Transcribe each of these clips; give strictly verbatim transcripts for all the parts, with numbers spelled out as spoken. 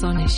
sonnig.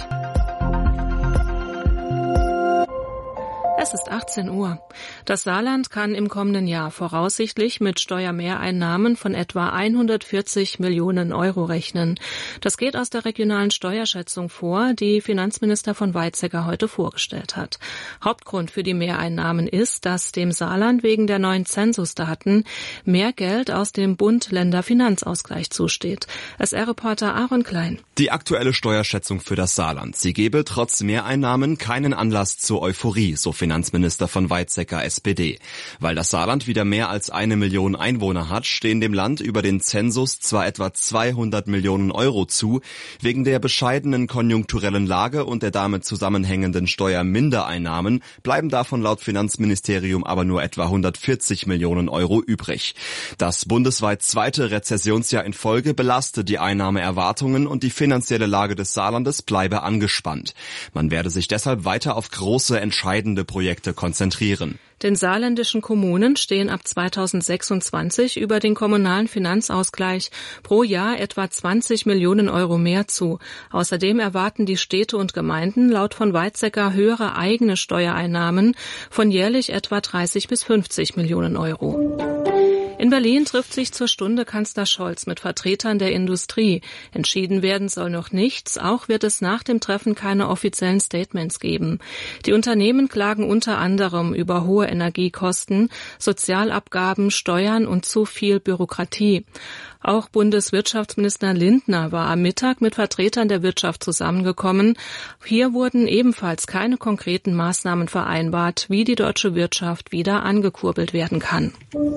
Es ist achtzehn Uhr. Das Saarland kann im kommenden Jahr voraussichtlich mit Steuermehreinnahmen von etwa hundertvierzig Millionen Euro rechnen. Das geht aus der regionalen Steuerschätzung vor, die Finanzminister von Weizsäcker heute vorgestellt hat. Hauptgrund für die Mehreinnahmen ist, dass dem Saarland wegen der neuen Zensusdaten mehr Geld aus dem Bund-Länder-Finanzausgleich zusteht. S R-Reporter Aaron Klein. Die aktuelle Steuerschätzung für das Saarland. Sie gebe trotz Mehreinnahmen keinen Anlass zur Euphorie, so Finanzminister von Weizsäcker S P D. Weil das Saarland wieder mehr als eine Million Einwohner hat, stehen dem Land über den Zensus zwar etwa zweihundert Millionen Euro zu, wegen der bescheidenen konjunkturellen Lage und der damit zusammenhängenden Steuermindereinnahmen bleiben davon laut Finanzministerium aber nur etwa hundertvierzig Millionen Euro übrig. Das bundesweit zweite Rezessionsjahr in Folge belastet die Einnahmeerwartungen und die finanzielle Lage des Saarlandes bleibe angespannt. Man werde sich deshalb weiter auf große, entscheidende Projekte konzentrieren. Den saarländischen Kommunen stehen ab zweitausendsechsundzwanzig über den kommunalen Finanzausgleich pro Jahr etwa zwanzig Millionen Euro mehr zu. Außerdem erwarten die Städte und Gemeinden laut von Weizsäcker höhere eigene Steuereinnahmen von jährlich etwa dreißig bis fünfzig Millionen Euro. In Berlin trifft sich zur Stunde Kanzler Scholz mit Vertretern der Industrie. Entschieden werden soll noch nichts, auch wird es nach dem Treffen keine offiziellen Statements geben. Die Unternehmen klagen unter anderem über hohe Energiekosten, Sozialabgaben, Steuern und zu viel Bürokratie. Auch Bundeswirtschaftsminister Lindner war am Mittag mit Vertretern der Wirtschaft zusammengekommen. Hier wurden ebenfalls keine konkreten Maßnahmen vereinbart, wie die deutsche Wirtschaft wieder angekurbelt werden kann.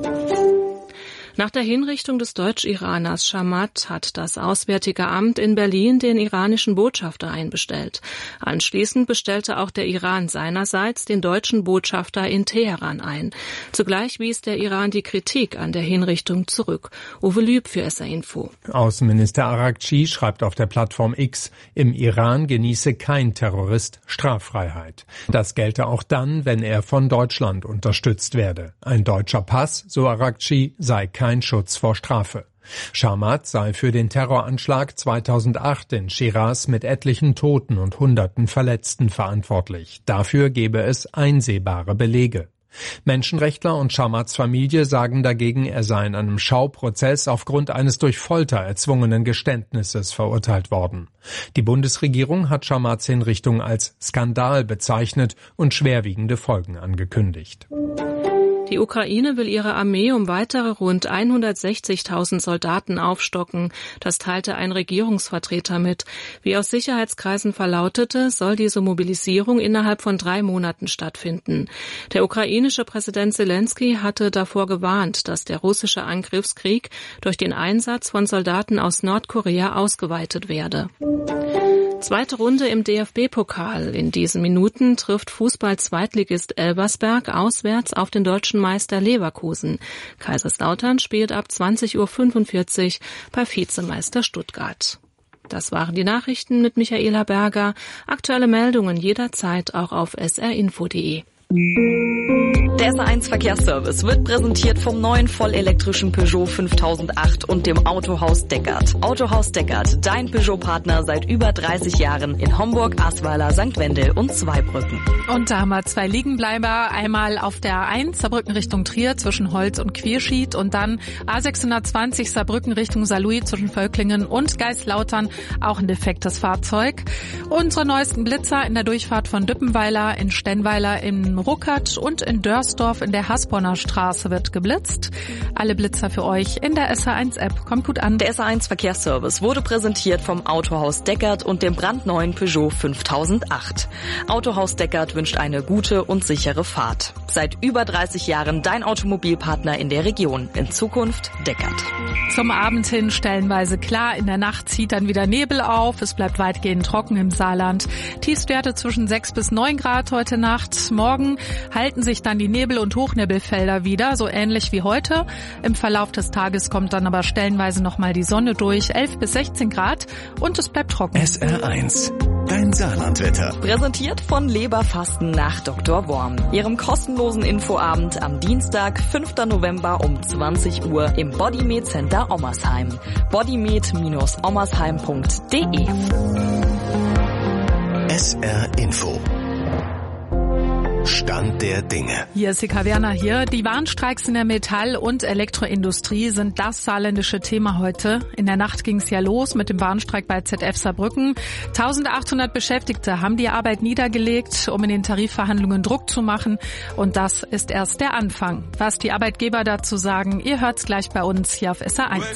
Nach der Hinrichtung des Deutsch-Iraners Shamat hat das Auswärtige Amt in Berlin den iranischen Botschafter einbestellt. Anschließend bestellte auch der Iran seinerseits den deutschen Botschafter in Teheran ein. Zugleich wies der Iran die Kritik an der Hinrichtung zurück. Uwe Lüb für S R Info. Außenminister Araghchi schreibt auf der Plattform X, im Iran genieße kein Terrorist Straffreiheit. Das gelte auch dann, wenn er von Deutschland unterstützt werde. Ein deutscher Pass, so Araghchi, sei kein Kein Schutz vor Strafe. Shamat sei für den Terroranschlag zweitausendacht in Schiraz mit etlichen Toten und Hunderten Verletzten verantwortlich. Dafür gebe es einsehbare Belege. Menschenrechtler und Shamats Familie sagen dagegen, er sei in einem Schauprozess aufgrund eines durch Folter erzwungenen Geständnisses verurteilt worden. Die Bundesregierung hat Shamats Hinrichtung als Skandal bezeichnet und schwerwiegende Folgen angekündigt. Die Ukraine will ihre Armee um weitere rund hundertsechzigtausend Soldaten aufstocken. Das teilte ein Regierungsvertreter mit. Wie aus Sicherheitskreisen verlautete, soll diese Mobilisierung innerhalb von drei Monaten stattfinden. Der ukrainische Präsident Zelensky hatte davor gewarnt, dass der russische Angriffskrieg durch den Einsatz von Soldaten aus Nordkorea ausgeweitet werde. Zweite Runde im D F B-Pokal. In diesen Minuten trifft Fußball-Zweitligist Elversberg auswärts auf den deutschen Meister Leverkusen. Kaiserslautern spielt ab zwanzig Uhr fünfundvierzig bei Vizemeister Stuttgart. Das waren die Nachrichten mit Michaela Berger. Aktuelle Meldungen jederzeit auch auf s r info punkt d e. Der S R eins Verkehrsservice wird präsentiert vom neuen vollelektrischen Peugeot fünftausendacht und dem Autohaus Deckert. Autohaus Deckert, dein Peugeot-Partner seit über dreißig Jahren in Homburg, Ahrweiler, Sankt Wendel und Zweibrücken. Und da haben wir zwei Liegenbleiber, einmal auf der A eins Saarbrücken Richtung Trier zwischen Holz und Quierschied und dann A sechshundertzwanzig Saarbrücken Richtung Saarlouis zwischen Völklingen und Geislautern, auch ein defektes Fahrzeug. Unsere neuesten Blitzer in der Durchfahrt von Düppenweiler, in Stenweiler, in Ruckert und in Dörsdorf in der Hasborner Straße wird geblitzt. Alle Blitzer für euch in der S R eins App. Kommt gut an. Der S R eins Verkehrsservice wurde präsentiert vom Autohaus Deckert und dem brandneuen Peugeot fünftausendacht. Autohaus Deckert wünscht eine gute und sichere Fahrt. Seit über dreißig Jahren dein Automobilpartner in der Region. In Zukunft Deckert. Zum Abend hin stellenweise klar. In der Nacht zieht dann wieder Nebel auf. Es bleibt weitgehend trocken im Saarland. Tiefstwerte zwischen sechs bis neun Grad heute Nacht. Morgen halten sich dann die Nebel- und Hochnebelfelder wieder, so ähnlich wie heute. Im Verlauf des Tages kommt dann aber stellenweise nochmal die Sonne durch, elf bis sechzehn Grad und es bleibt trocken. S R eins, dein Saarlandwetter. Präsentiert von Leberfasten nach Doktor Worm. Ihrem kostenlosen Infoabend am Dienstag, fünften November um zwanzig Uhr im Bodymed Center Ommersheim. bodymed Bindestrich ommersheim punkt d e S R Info. Stand der Dinge. Hier ist Sika Werner hier. Die Warnstreiks in der Metall- und Elektroindustrie sind das saarländische Thema heute. In der Nacht ging es ja los mit dem Warnstreik bei Z F Saarbrücken. eintausendachthundert Beschäftigte haben die Arbeit niedergelegt, um in den Tarifverhandlungen Druck zu machen. Und das ist erst der Anfang. Was die Arbeitgeber dazu sagen, ihr hört's gleich bei uns hier auf S R eins.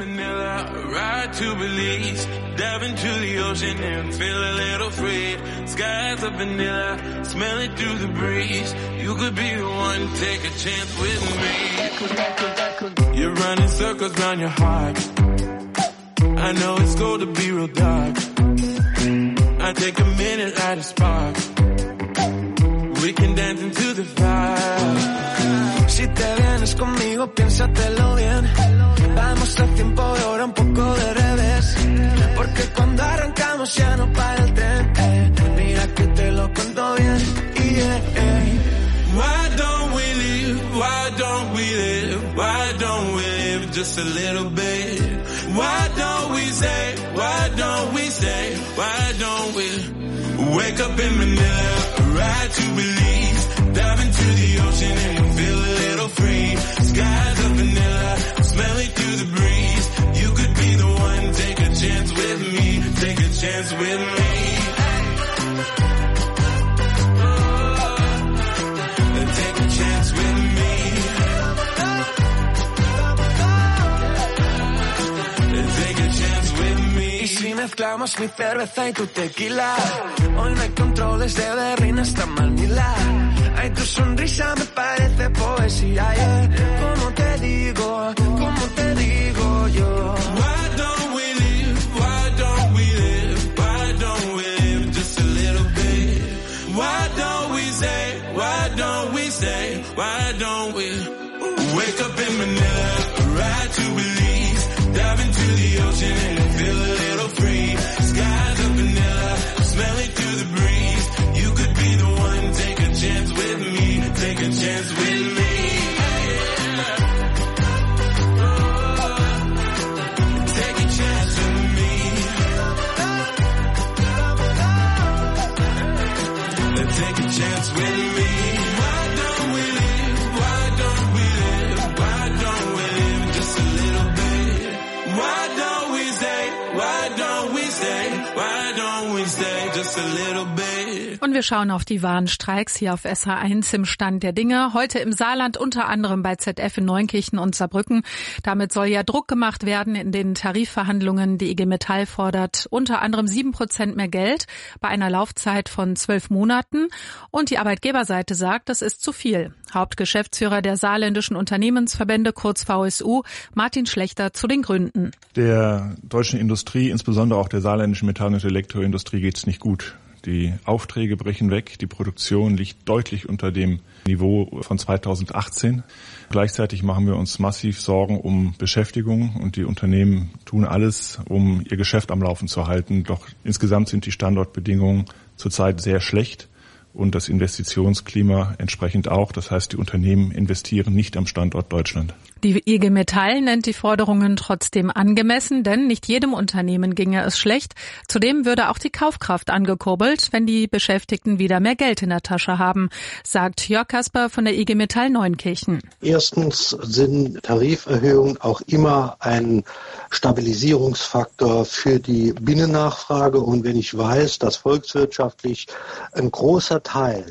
Breeze. You could be the one, take a chance with me. You're running circles round your heart. I know it's going to be real dark. I take a minute, light a spark. We can dance into the fire. Si te vienes conmigo, piénsatelo bien. Vamos a tiempo y ahora un poco de revés. Porque cuando arrancamos ya no para el tren. Eh. Mira que te lo cuento bien. Yeah, yeah. Why don't we live? Why don't we live? Why don't we live just a little bit? Why don't we say? Why don't we say? Why don't we wake up in Manila, ride to Belize, dive into the ocean and feel a little free? Skies of vanilla, smell it through the breeze. You could be the one, take a chance with me, take a chance with me. Si mezclamos mi cerveza y tu tequila, hoy no hay controles de Berlín hasta Manila. Ay, tu sonrisa me parece poesía, yeah. ¿Cómo te digo? ¿Cómo te digo yo? Why don't we live? Why don't we live? Why don't we live just a little bit? Why don't we say? Why don't we say? Why don't we wake up in Manila, ride to Belize, dive into the ocean and feel a little free. Skies of vanilla, smell it through the breeze. You could be the one, take a chance with me, take a chance with me. Take a chance with me. Take a chance with me. Why don't we live? Why don't we live? Why don't we live just a little bit? Why don't we say? Why don't we say? Why don't we say just a little bit? Und wir schauen auf die Warnstreiks hier auf S H eins im Stand der Dinge. Heute im Saarland, unter anderem bei Z F in Neunkirchen und Saarbrücken. Damit soll ja Druck gemacht werden in den Tarifverhandlungen. Die I G Metall fordert unter anderem sieben Prozent mehr Geld bei einer Laufzeit von zwölf Monaten. Und die Arbeitgeberseite sagt, das ist zu viel. Hauptgeschäftsführer der saarländischen Unternehmensverbände, kurz V S U, Martin Schlechter, zu den Gründen. Der deutschen Industrie, insbesondere auch der saarländischen Metall- und Elektroindustrie, geht es nicht gut. Die Aufträge brechen weg, die Produktion liegt deutlich unter dem Niveau von zweitausendachtzehn. Gleichzeitig machen wir uns massiv Sorgen um Beschäftigung und die Unternehmen tun alles, um ihr Geschäft am Laufen zu halten. Doch insgesamt sind die Standortbedingungen zurzeit sehr schlecht und das Investitionsklima entsprechend auch. Das heißt, die Unternehmen investieren nicht am Standort Deutschland. Die I G Metall nennt die Forderungen trotzdem angemessen, denn nicht jedem Unternehmen ginge es schlecht. Zudem würde auch die Kaufkraft angekurbelt, wenn die Beschäftigten wieder mehr Geld in der Tasche haben, sagt Jörg Kasper von der I G Metall Neunkirchen. Erstens sind Tariferhöhungen auch immer ein Stabilisierungsfaktor für die Binnennachfrage. Und wenn ich weiß, dass volkswirtschaftlich ein großer Teil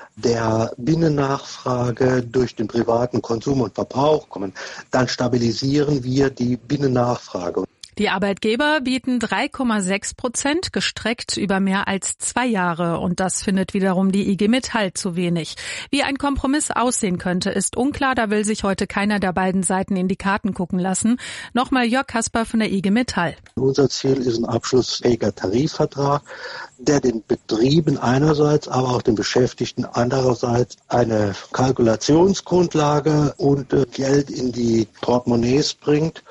der Binnennachfrage durch den privaten Konsum und Verbrauch kommen, dann stabilisieren wir die Binnennachfrage. Die Arbeitgeber bieten drei Komma sechs Prozent, gestreckt über mehr als zwei Jahre. Und das findet wiederum die I G Metall zu wenig. Wie ein Kompromiss aussehen könnte, ist unklar. Da will sich heute keiner der beiden Seiten in die Karten gucken lassen. Nochmal Jörg Kasper von der I G Metall. Unser Ziel ist ein abschlussfähiger Tarifvertrag, der den Betrieben einerseits, aber auch den Beschäftigten andererseits eine Kalkulationsgrundlage und Geld in die Portemonnaies bringt.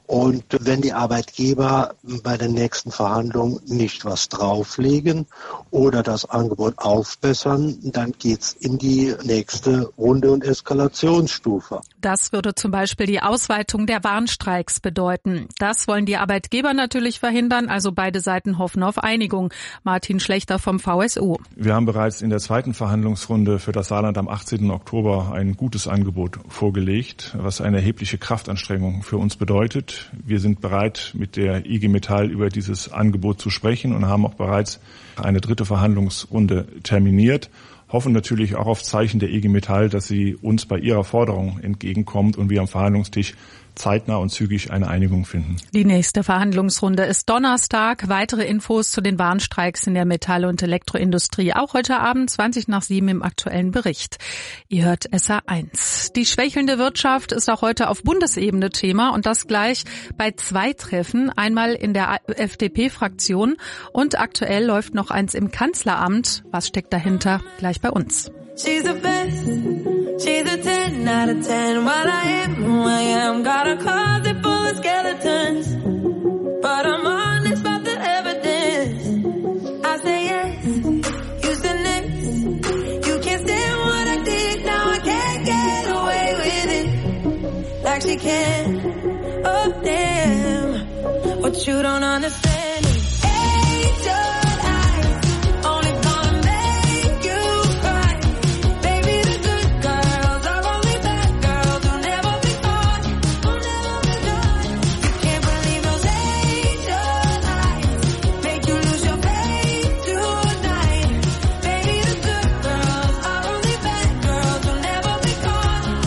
Und wenn die Arbeitgeber bei den nächsten Verhandlungen nicht was drauflegen oder das Angebot aufbessern, dann geht's in die nächste Runde und Eskalationsstufe. Das würde zum Beispiel die Ausweitung der Warnstreiks bedeuten. Das wollen die Arbeitgeber natürlich verhindern, also beide Seiten hoffen auf Einigung. Martin Schlechter vom V S O. Wir haben bereits in der zweiten Verhandlungsrunde für das Saarland am achtzehnten Oktober ein gutes Angebot vorgelegt, was eine erhebliche Kraftanstrengung für uns bedeutet. Wir sind bereit, mit der I G Metall über dieses Angebot zu sprechen und haben auch bereits eine dritte Verhandlungsrunde terminiert. Hoffen natürlich auch auf Zeichen der I G Metall, dass sie uns bei ihrer Forderung entgegenkommt und wir am Verhandlungstisch zeitnah und zügig eine Einigung finden. Die nächste Verhandlungsrunde ist Donnerstag. Weitere Infos zu den Warnstreiks in der Metall- und Elektroindustrie auch heute Abend zwanzig nach sieben im aktuellen Bericht. Ihr hört S R eins. Die schwächelnde Wirtschaft ist auch heute auf Bundesebene Thema und das gleich bei zwei Treffen. Einmal in der F D P-Fraktion und aktuell läuft noch eins im Kanzleramt. Was steckt dahinter? Gleich bei uns. She's the best, she's a ten out of ten. While I am who I am, got a closet full of skeletons, but I'm honest about the evidence. I say yes, you say next. You can't stand what I did, now I can't get away with it like she can. Oh damn, what you don't understand is angel eyes only gonna make you cry. Baby, the good girls are only bad girls who'll never be caught, who'll never be caught. You can't believe those angel eyes make you lose your faith tonight. Baby, the good girls are only bad girls who'll never be caught.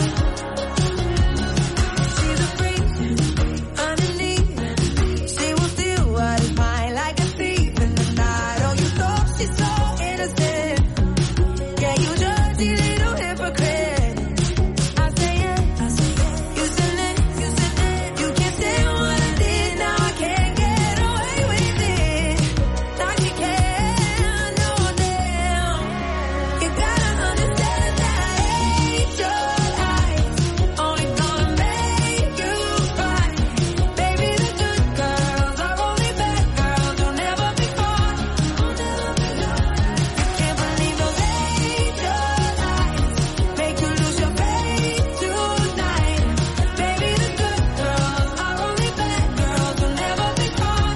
She's a freak underneath. She will steal what is mine like a thief in the night. Oh, you thought she's so innocent. Yeah, you dirty little hypocrite. I say yes, you say next. You can't stand what I did, now I can't get away with it like you can. No damn, you gotta understand that angel eyes only gonna make you cry. Baby, the good girls are only bad girls who'll never be caught, who'll never be caught. You can't believe those angel eyes make you lose your faith tonight. Baby, the good girls are only bad girls who'll never be caught.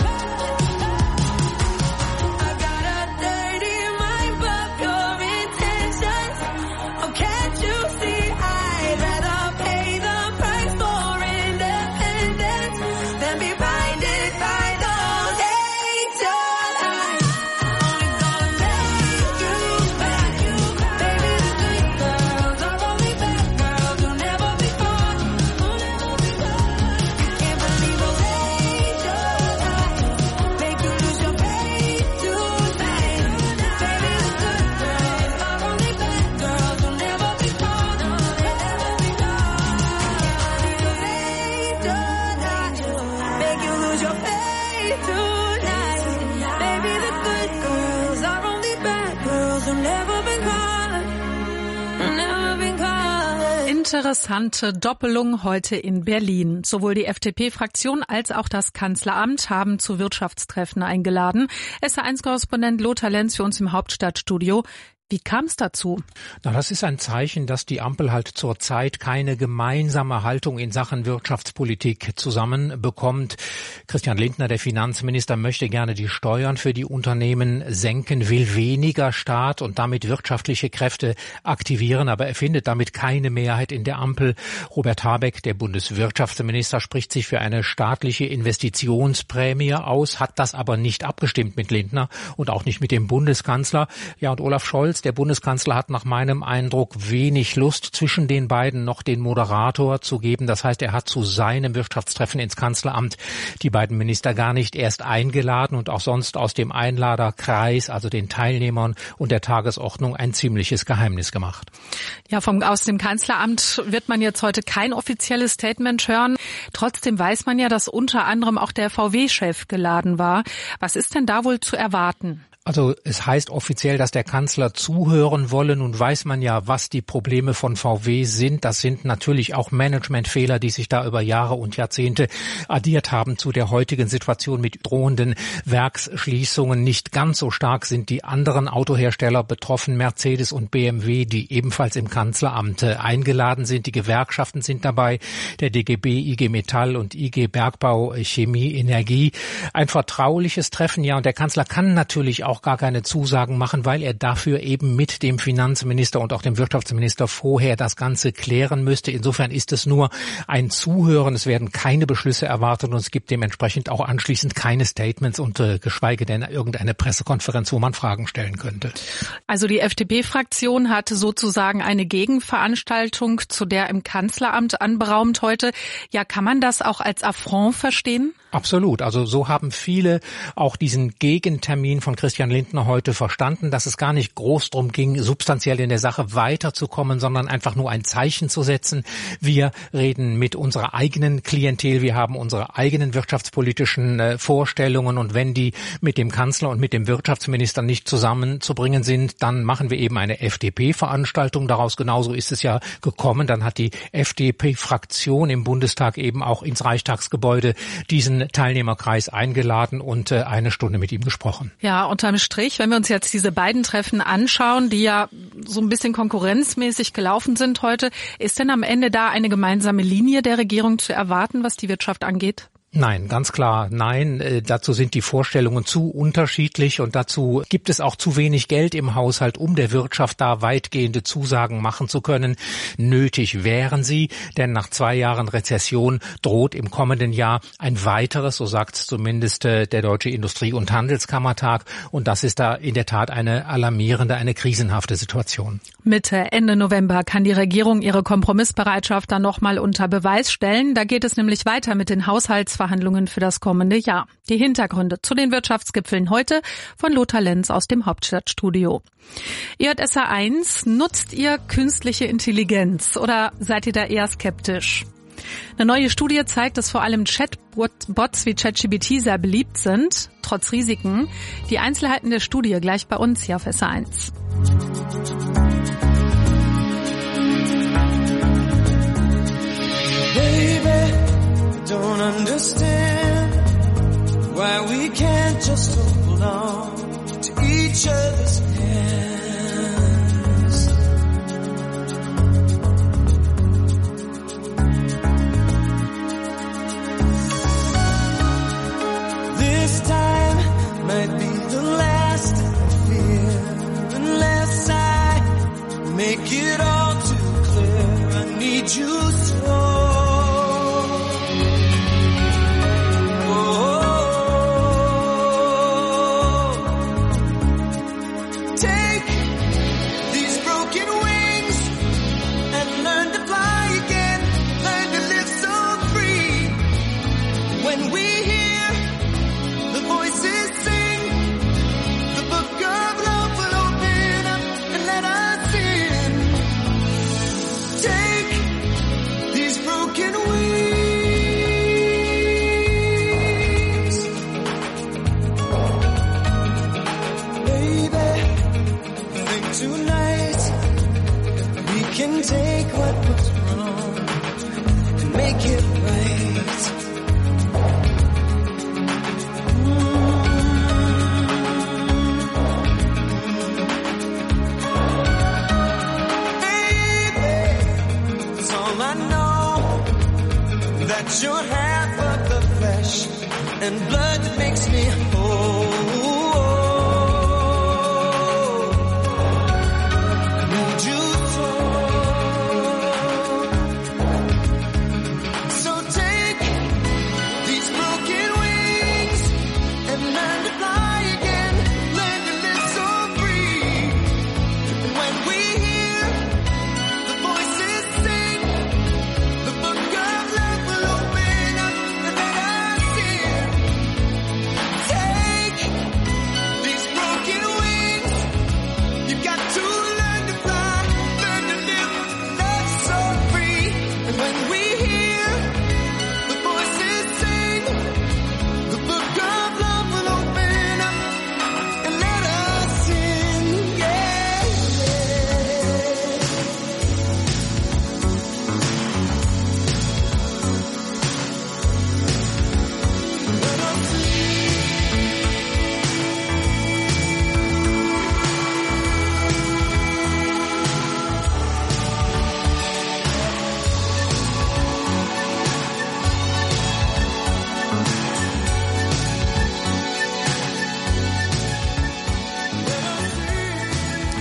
I got a dirty mind, but pure intentions. Oh, can't you see I'd rather pay the price for independence than be blinded by those angel eyes only gonna make you cry. Baby, the good girls are only bad girls who'll never be caught, who'll never be caught. You can't believe those angel eyes make you lose your faith tonight. Baby, the good girls are only bad girls who'll never be caught, who'll never be caught. Those angel eyes make you lose your faith tonight. Baby, the good girls are only bad girls who'll never be caught, who'll never be caught. Interessante Doppelung heute in Berlin. Sowohl die F D P-Fraktion als auch das Kanzleramt haben zu Wirtschaftstreffen eingeladen. S R eins Korrespondent Lothar Lenz für uns im Hauptstadtstudio. Wie kam es dazu? Na, das ist ein Zeichen, dass die Ampel halt zurzeit keine gemeinsame Haltung in Sachen Wirtschaftspolitik zusammenbekommt. Christian Lindner, der Finanzminister, möchte gerne die Steuern für die Unternehmen senken, will weniger Staat und damit wirtschaftliche Kräfte aktivieren, aber er findet damit keine Mehrheit in der Ampel. Robert Habeck, der Bundeswirtschaftsminister, spricht sich für eine staatliche Investitionsprämie aus, hat das aber nicht abgestimmt mit Lindner und auch nicht mit dem Bundeskanzler. Ja, und Olaf Scholz, der Bundeskanzler, hat nach meinem Eindruck wenig Lust, zwischen den beiden noch den Moderator zu geben. Das heißt, er hat zu seinem Wirtschaftstreffen ins Kanzleramt die beiden Minister gar nicht erst eingeladen und auch sonst aus dem Einladerkreis, also den Teilnehmern und der Tagesordnung, ein ziemliches Geheimnis gemacht. Ja, vom, aus dem Kanzleramt wird man jetzt heute kein offizielles Statement hören. Trotzdem weiß man ja, dass unter anderem auch der V W-Chef geladen war. Was ist denn da wohl zu erwarten? Also es heißt offiziell, dass der Kanzler zuhören wolle. Nun weiß man ja, was die Probleme von V W sind. Das sind natürlich auch Managementfehler, die sich da über Jahre und Jahrzehnte addiert haben zu der heutigen Situation mit drohenden Werksschließungen. Nicht ganz so stark sind die anderen Autohersteller betroffen, Mercedes und B M W, die ebenfalls im Kanzleramt eingeladen sind. Die Gewerkschaften sind dabei, der D G B, I G Metall und I G Bergbau, Chemie, Energie. Ein vertrauliches Treffen, ja, und der Kanzler kann natürlich auch gar keine Zusagen machen, weil er dafür eben mit dem Finanzminister und auch dem Wirtschaftsminister vorher das Ganze klären müsste. Insofern ist es nur ein Zuhören. Es werden keine Beschlüsse erwartet und es gibt dementsprechend auch anschließend keine Statements und äh, geschweige denn irgendeine Pressekonferenz, wo man Fragen stellen könnte. Also die F D P-Fraktion hat sozusagen eine Gegenveranstaltung zu der im Kanzleramt anberaumt heute. Ja, kann man das auch als Affront verstehen? Absolut. Also so haben viele auch diesen Gegentermin von Christian Lindner heute verstanden, dass es gar nicht groß drum ging, substanziell in der Sache weiterzukommen, sondern einfach nur ein Zeichen zu setzen. Wir reden mit unserer eigenen Klientel, wir haben unsere eigenen wirtschaftspolitischen äh, Vorstellungen und wenn die mit dem Kanzler und mit dem Wirtschaftsminister nicht zusammenzubringen sind, dann machen wir eben eine F D P-Veranstaltung daraus. Genauso ist es ja gekommen. Dann hat die F D P-Fraktion im Bundestag eben auch ins Reichstagsgebäude diesen Teilnehmerkreis eingeladen und äh, eine Stunde mit ihm gesprochen. Ja, unterm Strich, wenn wir uns jetzt diese beiden Treffen anschauen, die ja so ein bisschen konkurrenzmäßig gelaufen sind heute, ist denn am Ende da eine gemeinsame Linie der Regierung zu erwarten, was die Wirtschaft angeht? Nein, ganz klar nein. Äh, dazu sind die Vorstellungen zu unterschiedlich und dazu gibt es auch zu wenig Geld im Haushalt, um der Wirtschaft da weitgehende Zusagen machen zu können. Nötig wären sie, denn nach zwei Jahren Rezession droht im kommenden Jahr ein weiteres, so sagt zumindest äh, der Deutsche Industrie- und Handelskammertag. Und das ist da in der Tat eine alarmierende, eine krisenhafte Situation. Mitte, Ende November kann die Regierung ihre Kompromissbereitschaft dann nochmal unter Beweis stellen. Da geht es nämlich weiter mit den Haushaltsverhandlungen für das kommende Jahr. Die Hintergründe zu den Wirtschaftsgipfeln heute von Lothar Lenz aus dem Hauptstadtstudio. J S A eins, nutzt ihr künstliche Intelligenz oder seid ihr da eher skeptisch? Eine neue Studie zeigt, dass vor allem Chatbots wie ChatGPT sehr beliebt sind, trotz Risiken. Die Einzelheiten der Studie gleich bei uns hier auf S A eins. Baby, don't understand why we can't just hold on to each other's hands. This time might be the last I fear, unless I make it all too clear. I need you so. Take what was wrong and make it right. Mm-hmm. Baby, it's all I know, that you're half of the flesh and blood that makes me whole.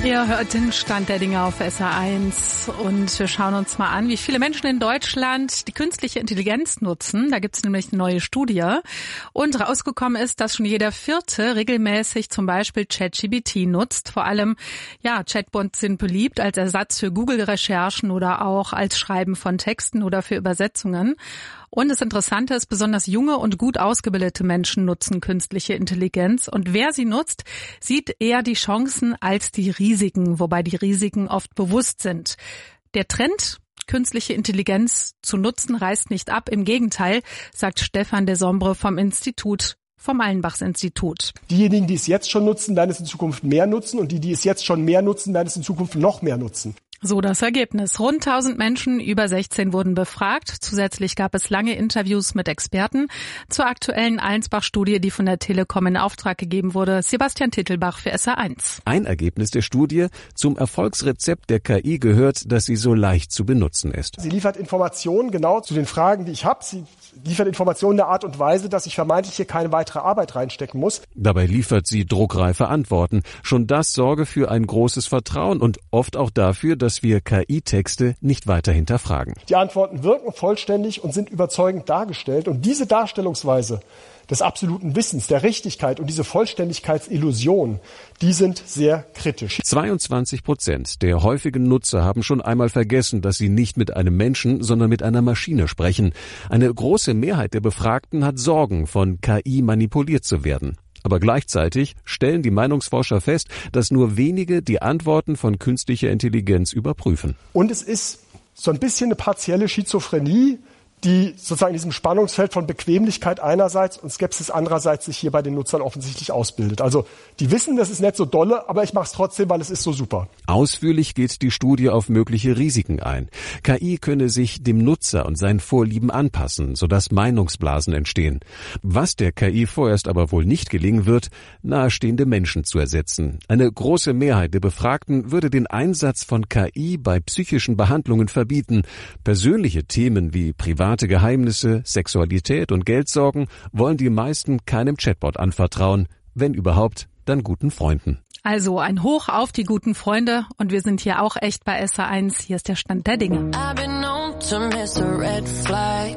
Ihr hört den Stand der Dinge auf S R eins und wir schauen uns mal an, wie viele Menschen in Deutschland die künstliche Intelligenz nutzen. Da gibt es nämlich eine neue Studie und rausgekommen ist, dass schon jeder Vierte regelmäßig zum Beispiel ChatGPT nutzt. Vor allem, ja, Chatbots sind beliebt als Ersatz für Google-Recherchen oder auch als Schreiben von Texten oder für Übersetzungen. Und das Interessante ist, besonders junge und gut ausgebildete Menschen nutzen künstliche Intelligenz. Und wer sie nutzt, sieht eher die Chancen als die Risiken, wobei die Risiken oft bewusst sind. Der Trend, künstliche Intelligenz zu nutzen, reißt nicht ab. Im Gegenteil, sagt Stefan de Sombre vom Institut, vom Allenbachs-Institut. Diejenigen, die es jetzt schon nutzen, werden es in Zukunft mehr nutzen. Und die, die es jetzt schon mehr nutzen, werden es in Zukunft noch mehr nutzen. So das Ergebnis. Rund tausend Menschen über sechzehn wurden befragt. Zusätzlich gab es lange Interviews mit Experten zur aktuellen Allensbach-Studie, die von der Telekom in Auftrag gegeben wurde. Sebastian Tittelbach für S R eins. Ein Ergebnis der Studie: Zum Erfolgsrezept der K I gehört, dass sie so leicht zu benutzen ist. Sie liefert Informationen genau zu den Fragen, die ich habe. Sie liefert Informationen in der Art und Weise, dass ich vermeintlich hier keine weitere Arbeit reinstecken muss. Dabei liefert sie druckreife Antworten. Schon das sorge für ein großes Vertrauen und oft auch dafür, dass wir K I-Texte nicht weiter hinterfragen. Die Antworten wirken vollständig und sind überzeugend dargestellt. Und diese Darstellungsweise des absoluten Wissens, der Richtigkeit und diese Vollständigkeitsillusion, die sind sehr kritisch. zweiundzwanzig Prozent der häufigen Nutzer haben schon einmal vergessen, dass sie nicht mit einem Menschen, sondern mit einer Maschine sprechen. Eine große Mehrheit der Befragten hat Sorgen, von K I manipuliert zu werden. Aber gleichzeitig stellen die Meinungsforscher fest, dass nur wenige die Antworten von künstlicher Intelligenz überprüfen. Und es ist so ein bisschen eine partielle Schizophrenie, die sozusagen in diesem Spannungsfeld von Bequemlichkeit einerseits und Skepsis andererseits sich hier bei den Nutzern offensichtlich ausbildet. Also die wissen, das ist nicht so dolle, aber ich mache es trotzdem, weil es ist so super. Ausführlich geht die Studie auf mögliche Risiken ein. K I könne sich dem Nutzer und seinen Vorlieben anpassen, sodass Meinungsblasen entstehen. Was der K I vorerst aber wohl nicht gelingen wird, nahestehende Menschen zu ersetzen. Eine große Mehrheit der Befragten würde den Einsatz von K I bei psychischen Behandlungen verbieten. Persönliche Themen wie Privat Geheimnisse, Sexualität und Geldsorgen wollen die meisten keinem Chatbot anvertrauen, wenn überhaupt, dann guten Freunden. Also ein Hoch auf die guten Freunde und wir sind hier auch echt bei S R eins. Hier ist der Stand der Dinge. I've been known to miss a red flag.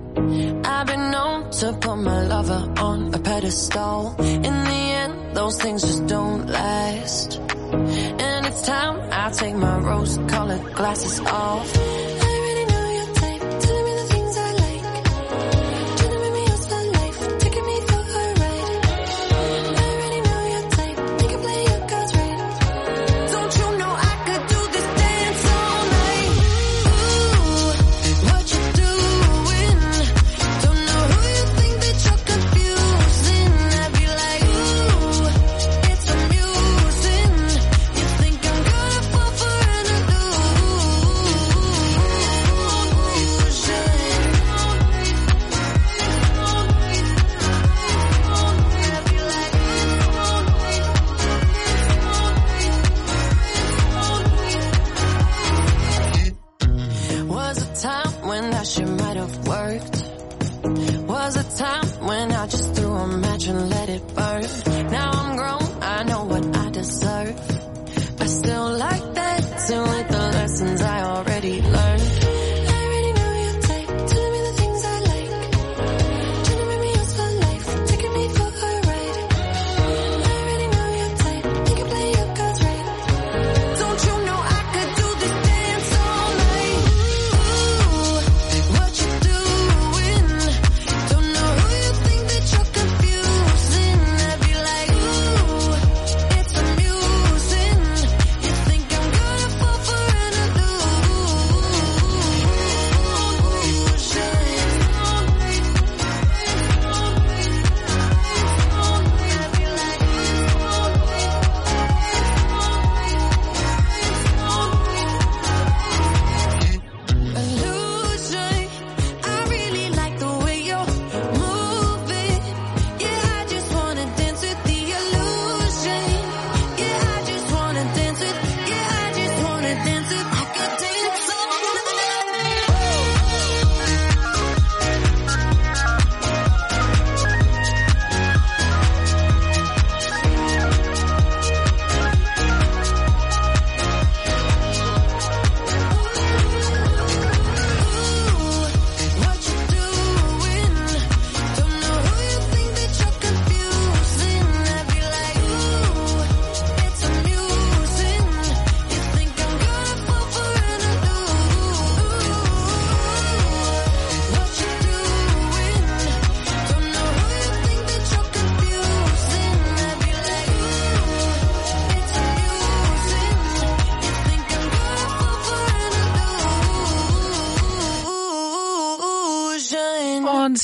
I've been known to put my lover on a pedestal. In the end, those things just don't last. And it's time I take my rose-colored glasses off.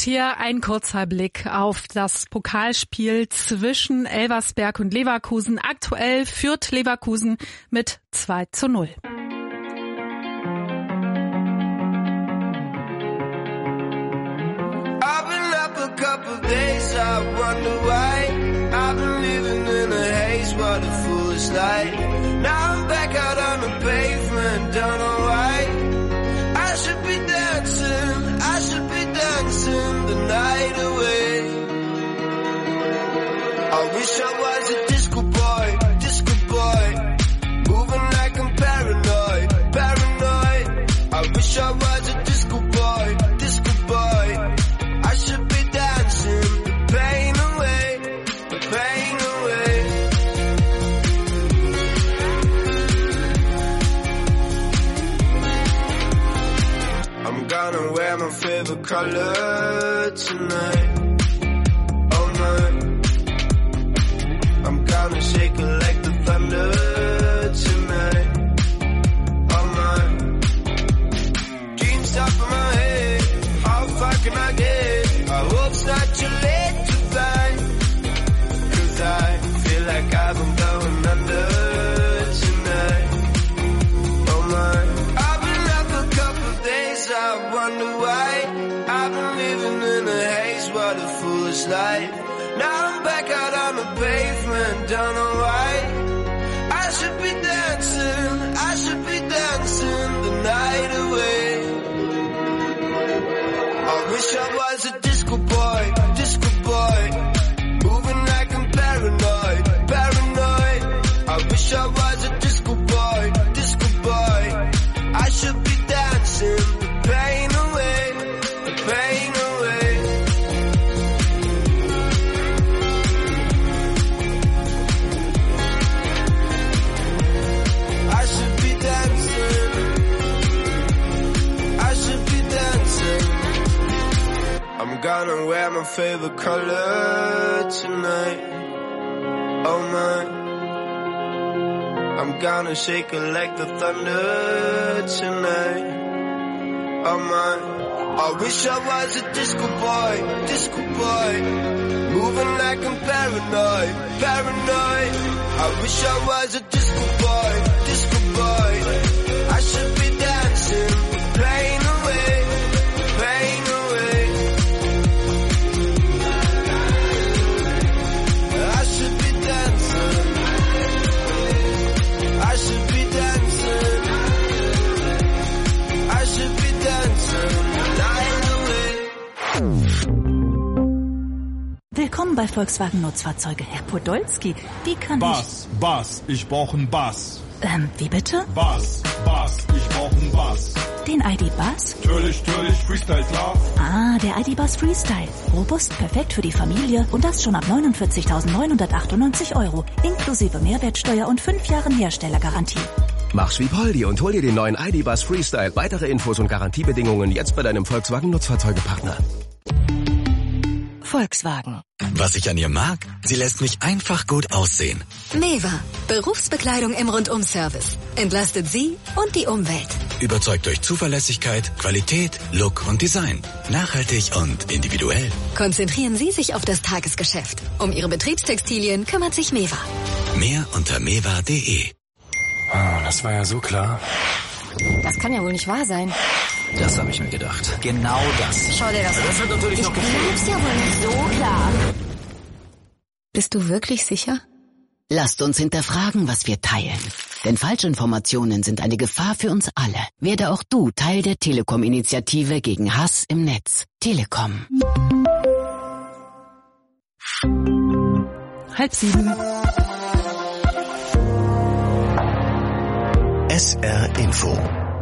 hier ein kurzer Blick auf das Pokalspiel zwischen Elversberg und Leverkusen. Aktuell führt Leverkusen mit zwei zu null. I've been up a couple days, I wonder why. I've been living in a haze, what a foolish life. Now I'm back out on the pavement, don't know why. I should be dancing, I should be dancing the night away. I wish I was a disco boy, disco boy, moving like I'm paranoid, paranoid. I wish I was a disco boy, disco boy. I should be dancing the pain away, the pain away. I'm gonna wear my favorite color tonight, all night. I'm gonna shake it like the thunder tonight, all night. Dreams up in my head, how far can I get? I hope it's not too late to find, 'cause I feel like I've been going under tonight, oh my. I've been up a couple days, I wonder why. I've been living in a haze, what a foolish life. Now I'm back out on the pavement, don't know why. I should be dancing, I should be dancing the night away. I wish I was a disco boy, disco boy, moving like I'm paranoid, paranoid. I wish I was a disco boy, disco boy. I should be dancing the pain away, the pain away. I should be dancing, I should be dancing. I'm gonna wear my favorite color tonight, oh my. I'm gonna shake it like the thunder tonight, oh my. I wish I was a disco boy, disco boy, moving like I'm paranoid, paranoid. I wish I was a disco boy, disco boy. I should be dancing, pain away, pain away. I should be dancing, I should be dancing, I should be dancing night away. Willkommen bei Volkswagen Nutzfahrzeuge. Herr Podolski, wie kann Bass, ich... Bass, ich brauche einen Bass. Ähm, wie bitte? Bass, Bass, ich brauche einen Bass. Den I D Bass? Natürlich, natürlich, Freestyle, klar. Ah, der I D Bass Freestyle. Robust, perfekt für die Familie und das schon ab neunundvierzigtausendneunhundertachtundneunzig Euro. Inklusive Mehrwertsteuer und fünf Jahren Herstellergarantie. Mach's wie Poldi und hol dir den neuen I D Bass Freestyle. Weitere Infos und Garantiebedingungen jetzt bei deinem Volkswagen Nutzfahrzeugepartner. Volkswagen. Was ich an ihr mag? Sie lässt mich einfach gut aussehen. Meva. Berufsbekleidung im Rundum-Service. Entlastet Sie und die Umwelt. Überzeugt durch Zuverlässigkeit, Qualität, Look und Design. Nachhaltig und individuell. Konzentrieren Sie sich auf das Tagesgeschäft. Um Ihre Betriebstextilien kümmert sich Meva. Mehr unter meva punkt de. Oh, das war ja so klar. Das kann ja wohl nicht wahr sein. Das habe ich mir gedacht. Genau das. Schau dir das an. Das wird natürlich ich noch glaub's ja wohl nicht so klar. Bist du wirklich sicher? Lasst uns hinterfragen, was wir teilen. Denn Falschinformationen sind eine Gefahr für uns alle. Werde auch du Teil der Telekom-Initiative gegen Hass im Netz. Telekom. Halb sieben. S R Info.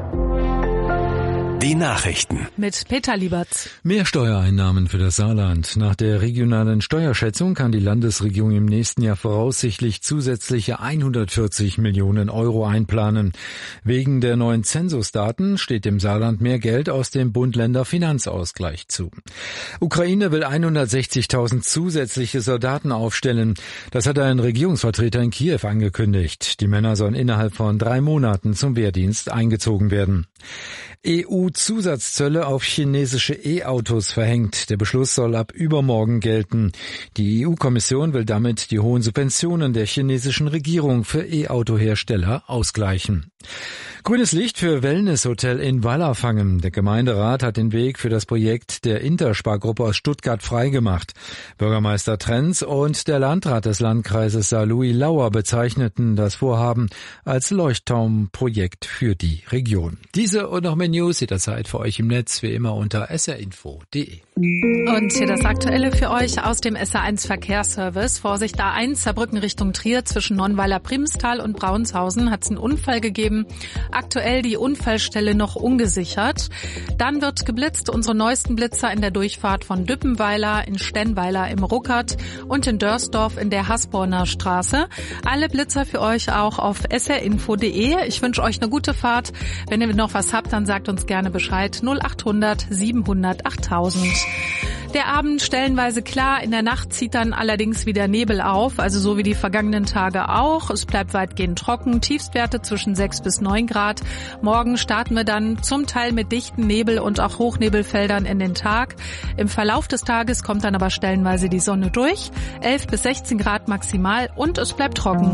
Die Nachrichten. Mit Peter Liebert. Mehr Steuereinnahmen für das Saarland. Nach der regionalen Steuerschätzung kann die Landesregierung im nächsten Jahr voraussichtlich zusätzliche hundertvierzig Millionen Euro einplanen. Wegen der neuen Zensusdaten steht dem Saarland mehr Geld aus dem Bund-Länder-Finanzausgleich zu. Ukraine will hundertsechzigtausend zusätzliche Soldaten aufstellen. Das hat ein Regierungsvertreter in Kiew angekündigt. Die Männer sollen innerhalb von drei Monaten zum Wehrdienst eingezogen werden. E U-Zusatzzölle auf chinesische E-Autos verhängt. Der Beschluss soll ab übermorgen gelten. Die E U-Kommission will damit die hohen Subventionen der chinesischen Regierung für E-Auto-Hersteller ausgleichen. Grünes Licht für Wellnesshotel in Wallerfangen. Der Gemeinderat hat den Weg für das Projekt der Interspargruppe aus Stuttgart freigemacht. Bürgermeister Trenz und der Landrat des Landkreises Saarlouis Lauer bezeichneten das Vorhaben als Leuchtturmprojekt für die Region. Diese und noch mehr News jederzeit für euch im Netz, wie immer unter s r info punkt d e. Und hier das Aktuelle für euch aus dem S R eins Verkehrsservice. Vorsicht A eins, Saarbrücken Richtung Trier zwischen Nonnweiler-Primstal und Braunshausen hat es einen Unfall gegeben. Aktuell die Unfallstelle noch ungesichert. Dann wird geblitzt, unsere neuesten Blitzer in der Durchfahrt von Düppenweiler, in Stenweiler im Ruckert und in Dörsdorf in der Hasborner Straße. Alle Blitzer für euch auch auf s r info punkt d e. Ich wünsche euch eine gute Fahrt. Wenn ihr noch was habt, dann sagt uns gerne Bescheid. null acht hundert siebenhundert achttausend. Der Abend stellenweise klar, in der Nacht zieht dann allerdings wieder Nebel auf, also so wie die vergangenen Tage auch. Es bleibt weitgehend trocken, Tiefstwerte zwischen sechs bis neun Grad. Morgen starten wir dann zum Teil mit dichten Nebel und auch Hochnebelfeldern in den Tag. Im Verlauf des Tages kommt dann aber stellenweise die Sonne durch. elf bis sechzehn Grad maximal und es bleibt trocken.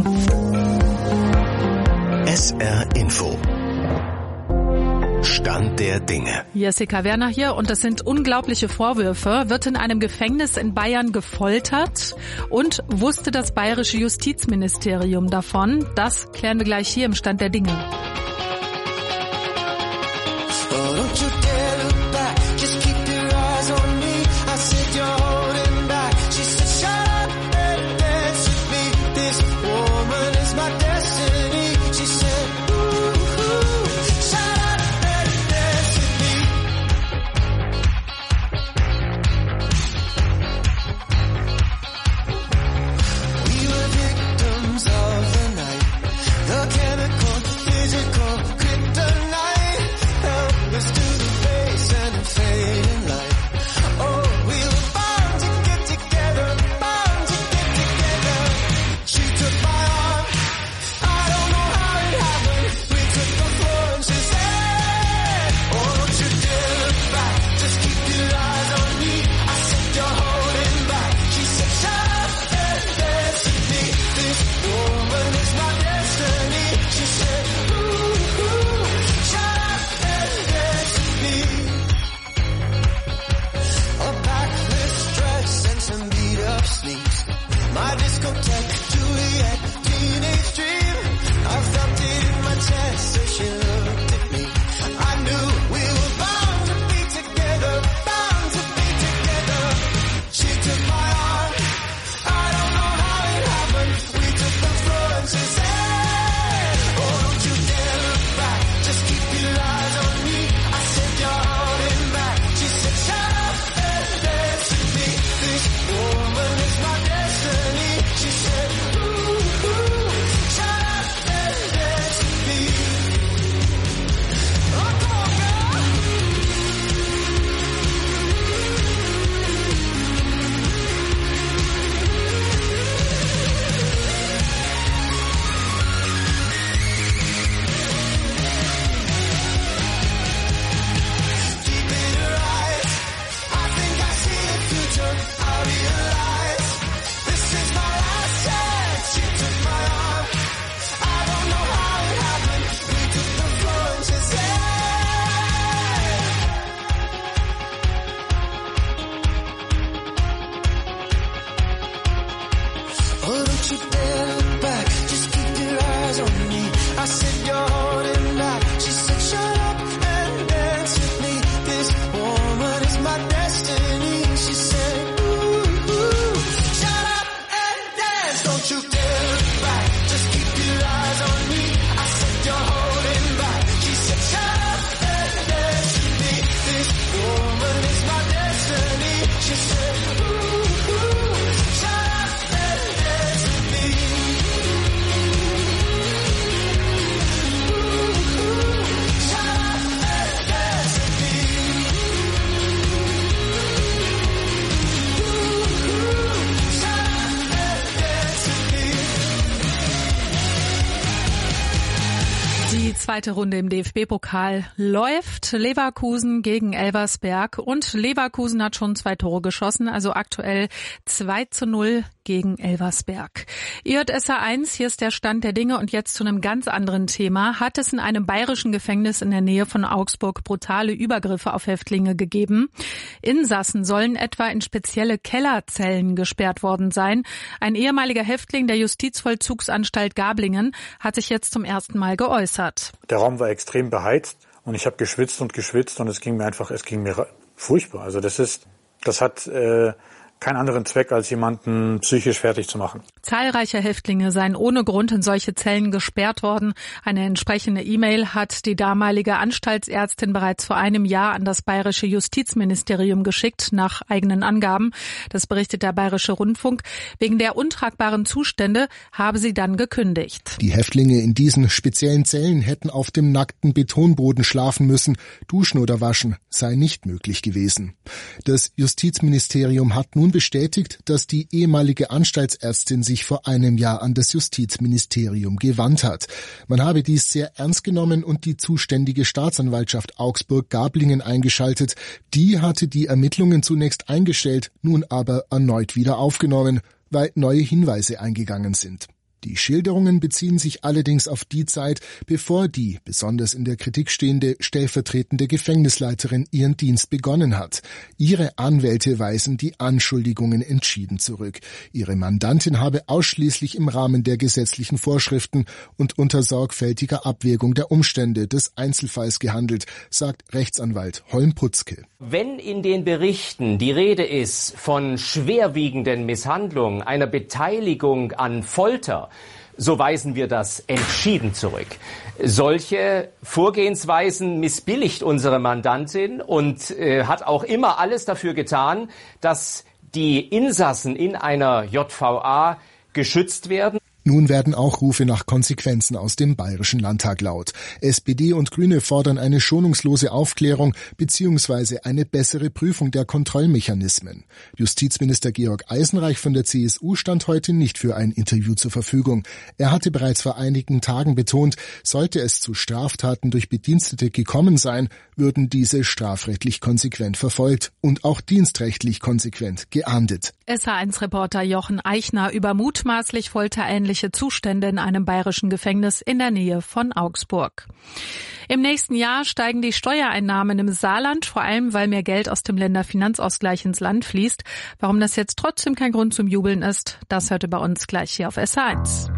S R Info. Stand der Dinge. Jessica Werner hier und das sind unglaubliche Vorwürfe. Wird in einem Gefängnis in Bayern gefoltert und wusste das bayerische Justizministerium davon? Das klären wir gleich hier im Stand der Dinge. Die zweite Runde im D F B-Pokal läuft. Leverkusen gegen Elversberg. Und Leverkusen hat schon zwei Tore geschossen, also aktuell zwei zu null gegen Elversberg. Ihr hört S R eins, hier ist der Stand der Dinge. Und jetzt zu einem ganz anderen Thema. Hat es in einem bayerischen Gefängnis in der Nähe von Augsburg brutale Übergriffe auf Häftlinge gegeben? Insassen sollen etwa in spezielle Kellerzellen gesperrt worden sein. Ein ehemaliger Häftling der Justizvollzugsanstalt Gablingen hat sich jetzt zum ersten Mal geäußert. Der Raum war extrem beheizt und ich habe geschwitzt und geschwitzt und es ging mir einfach, es ging mir furchtbar. Also das ist, das hat äh, keinen anderen Zweck, als jemanden psychisch fertig zu machen. Zahlreiche Häftlinge seien ohne Grund in solche Zellen gesperrt worden. Eine entsprechende E-Mail hat die damalige Anstaltsärztin bereits vor einem Jahr an das bayerische Justizministerium geschickt, nach eigenen Angaben. Das berichtet der Bayerische Rundfunk. Wegen der untragbaren Zustände habe sie dann gekündigt. Die Häftlinge in diesen speziellen Zellen hätten auf dem nackten Betonboden schlafen müssen. Duschen oder waschen sei nicht möglich gewesen. Das Justizministerium hat nun bestätigt, dass die ehemalige Anstaltsärztin sich vor einem Jahr an das Justizministerium gewandt hat. Man habe dies sehr ernst genommen und die zuständige Staatsanwaltschaft Augsburg-Gablingen eingeschaltet. Die hatte die Ermittlungen zunächst eingestellt, nun aber erneut wieder aufgenommen, weil neue Hinweise eingegangen sind. Die Schilderungen beziehen sich allerdings auf die Zeit, bevor die, besonders in der Kritik stehende, stellvertretende Gefängnisleiterin ihren Dienst begonnen hat. Ihre Anwälte weisen die Anschuldigungen entschieden zurück. Ihre Mandantin habe ausschließlich im Rahmen der gesetzlichen Vorschriften und unter sorgfältiger Abwägung der Umstände des Einzelfalls gehandelt, sagt Rechtsanwalt Holm Putzke. Wenn in den Berichten die Rede ist von schwerwiegenden Misshandlungen, einer Beteiligung an Folter, so weisen wir das entschieden zurück. Solche Vorgehensweisen missbilligt unsere Mandantin und äh, hat auch immer alles dafür getan, dass die Insassen in einer J V A geschützt werden. Nun werden auch Rufe nach Konsequenzen aus dem Bayerischen Landtag laut. S P D und Grüne fordern eine schonungslose Aufklärung bzw. eine bessere Prüfung der Kontrollmechanismen. Justizminister Georg Eisenreich von der C S U stand heute nicht für ein Interview zur Verfügung. Er hatte bereits vor einigen Tagen betont, sollte es zu Straftaten durch Bedienstete gekommen sein, würden diese strafrechtlich konsequent verfolgt und auch dienstrechtlich konsequent geahndet. S R eins Reporter Jochen Eichner über mutmaßlich folterähnliche Zustände in einem bayerischen Gefängnis in der Nähe von Augsburg. Im nächsten Jahr steigen die Steuereinnahmen im Saarland, vor allem weil mehr Geld aus dem Länderfinanzausgleich ins Land fließt. Warum das jetzt trotzdem kein Grund zum Jubeln ist, das hört ihr bei uns gleich hier auf S R eins.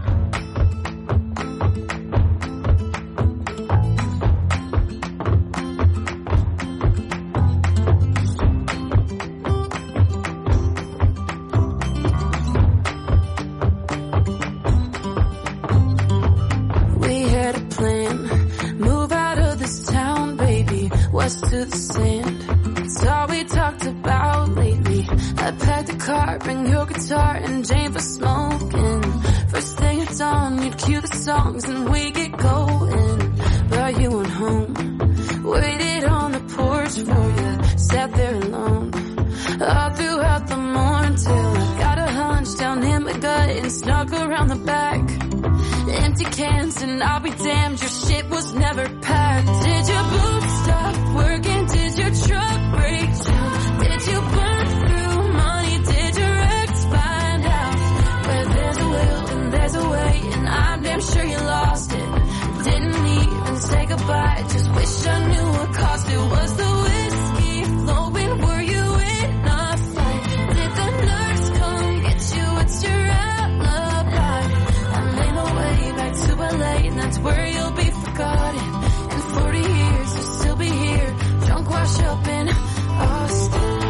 To the sand, it's all we talked about lately. I packed the car, bring your guitar and Jane for smoking. First thing at dawn, you'd cue the songs and we get going. But you went home, waited on the porch for you, sat there alone all throughout the morning till I got a hunch down in my gut and snuck around the back. Empty cans and I'll be damned, your shit was never packed. Did your boots stop working? Did your truck break down? Did you burn through money? Did your ex find out? Where there's a will and there's a way, and I'm damn sure you lost it. Didn't even say goodbye, just wish I knew what cost it. Was the whiskey flowing? Were you in a fight? Did the nurse come get you? What's your alibi? I'm laying away back to L A, and that's where you'll be forgotten. In forty years you'll still be here, drunk wash up in Austin.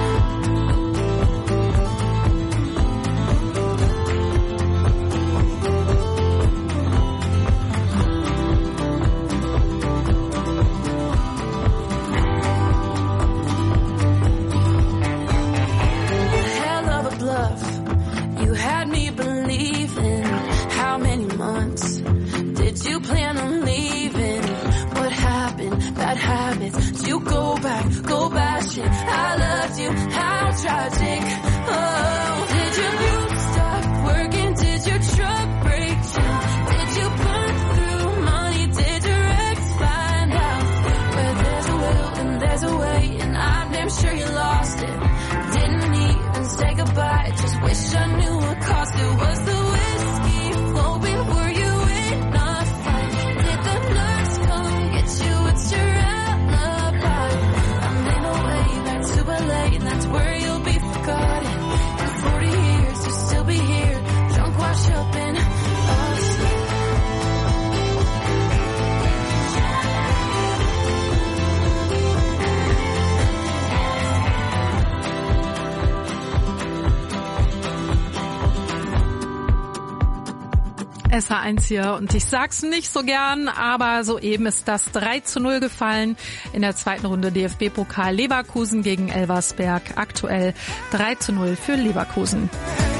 Hell of a bluff, you had me believing. How many months did you plan on leaving? What happened? Bad habits. Did you go back, go bashing? I loved you, how tragic. Oh, did your boots stop working? Did your truck break down? Did you burn through money? Did your ex S H eins hier und ich sag's nicht so gern, aber soeben ist das drei zu null gefallen in der zweiten Runde D F B-Pokal Leverkusen gegen Elversberg. Aktuell drei zu null für Leverkusen.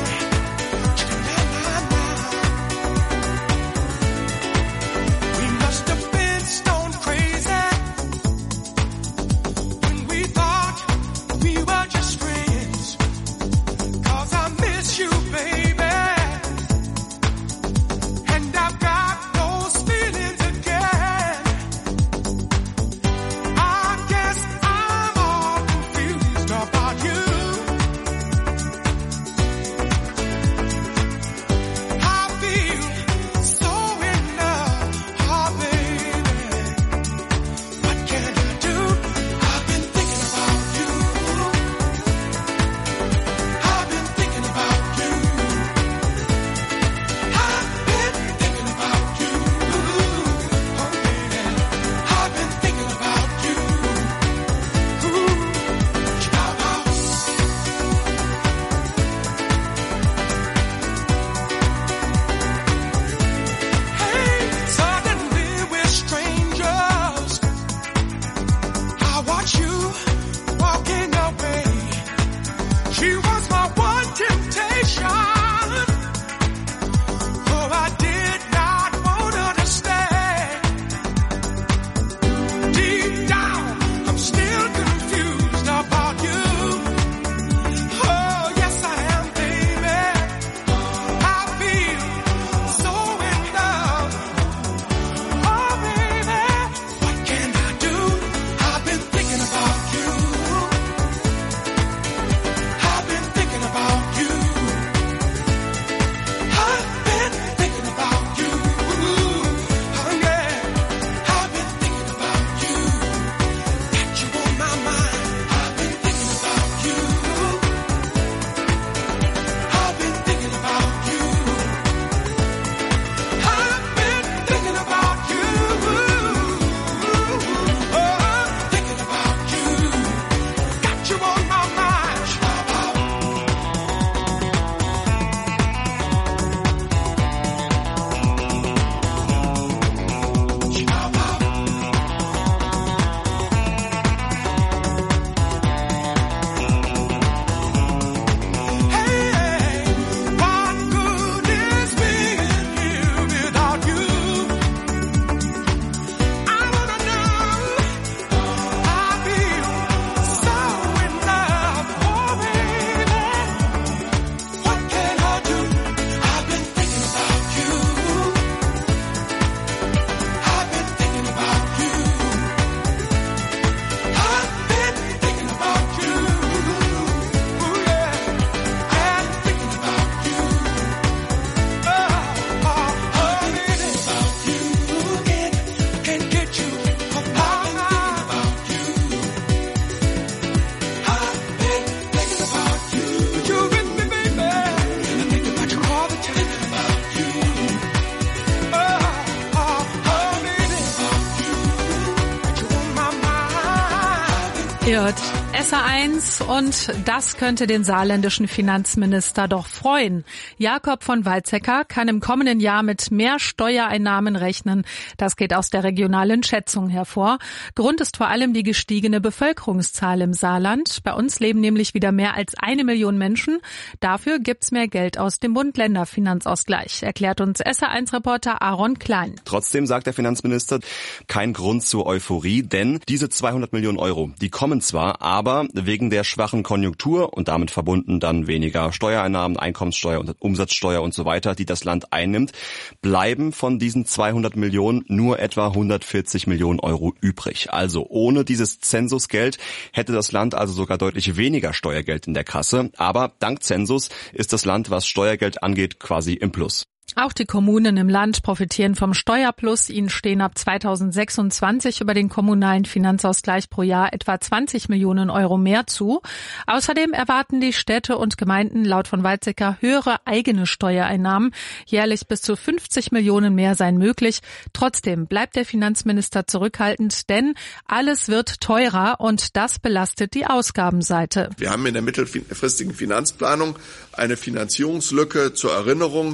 S H eins und das könnte den saarländischen Finanzminister doch freuen. Jakob von Weizsäcker kann im kommenden Jahr mit mehr Steuereinnahmen rechnen. Das geht aus der regionalen Schätzung hervor. Grund ist vor allem die gestiegene Bevölkerungszahl im Saarland. Bei uns leben nämlich wieder mehr als eine Million Menschen. Dafür gibt's mehr Geld aus dem Bund-Länder-Finanzausgleich, erklärt uns S H eins-Reporter Aaron Klein. Trotzdem sagt der Finanzminister, kein Grund zur Euphorie, denn diese zweihundert Millionen Euro, die kommen zwar, aber wegen der schwachen Konjunktur und damit verbunden dann weniger Steuereinnahmen, Einkommenssteuer und Umsatzsteuer und so weiter, die das Land einnimmt, bleiben von diesen zweihundert Millionen nur etwa hundertvierzig Millionen Euro übrig. Also ohne dieses Zensusgeld hätte das Land also sogar deutlich weniger Steuergeld in der Kasse. Aber dank Zensus ist das Land, was Steuergeld angeht, quasi im Plus. Auch die Kommunen im Land profitieren vom Steuerplus. Ihnen stehen ab zweitausendsechsundzwanzig über den kommunalen Finanzausgleich pro Jahr etwa zwanzig Millionen Euro mehr zu. Außerdem erwarten die Städte und Gemeinden laut von Weizsäcker höhere eigene Steuereinnahmen. Jährlich bis zu fünfzig Millionen mehr seien möglich. Trotzdem bleibt der Finanzminister zurückhaltend, denn alles wird teurer und das belastet die Ausgabenseite. Wir haben in der mittelfristigen Finanzplanung eine Finanzierungslücke zur Erinnerung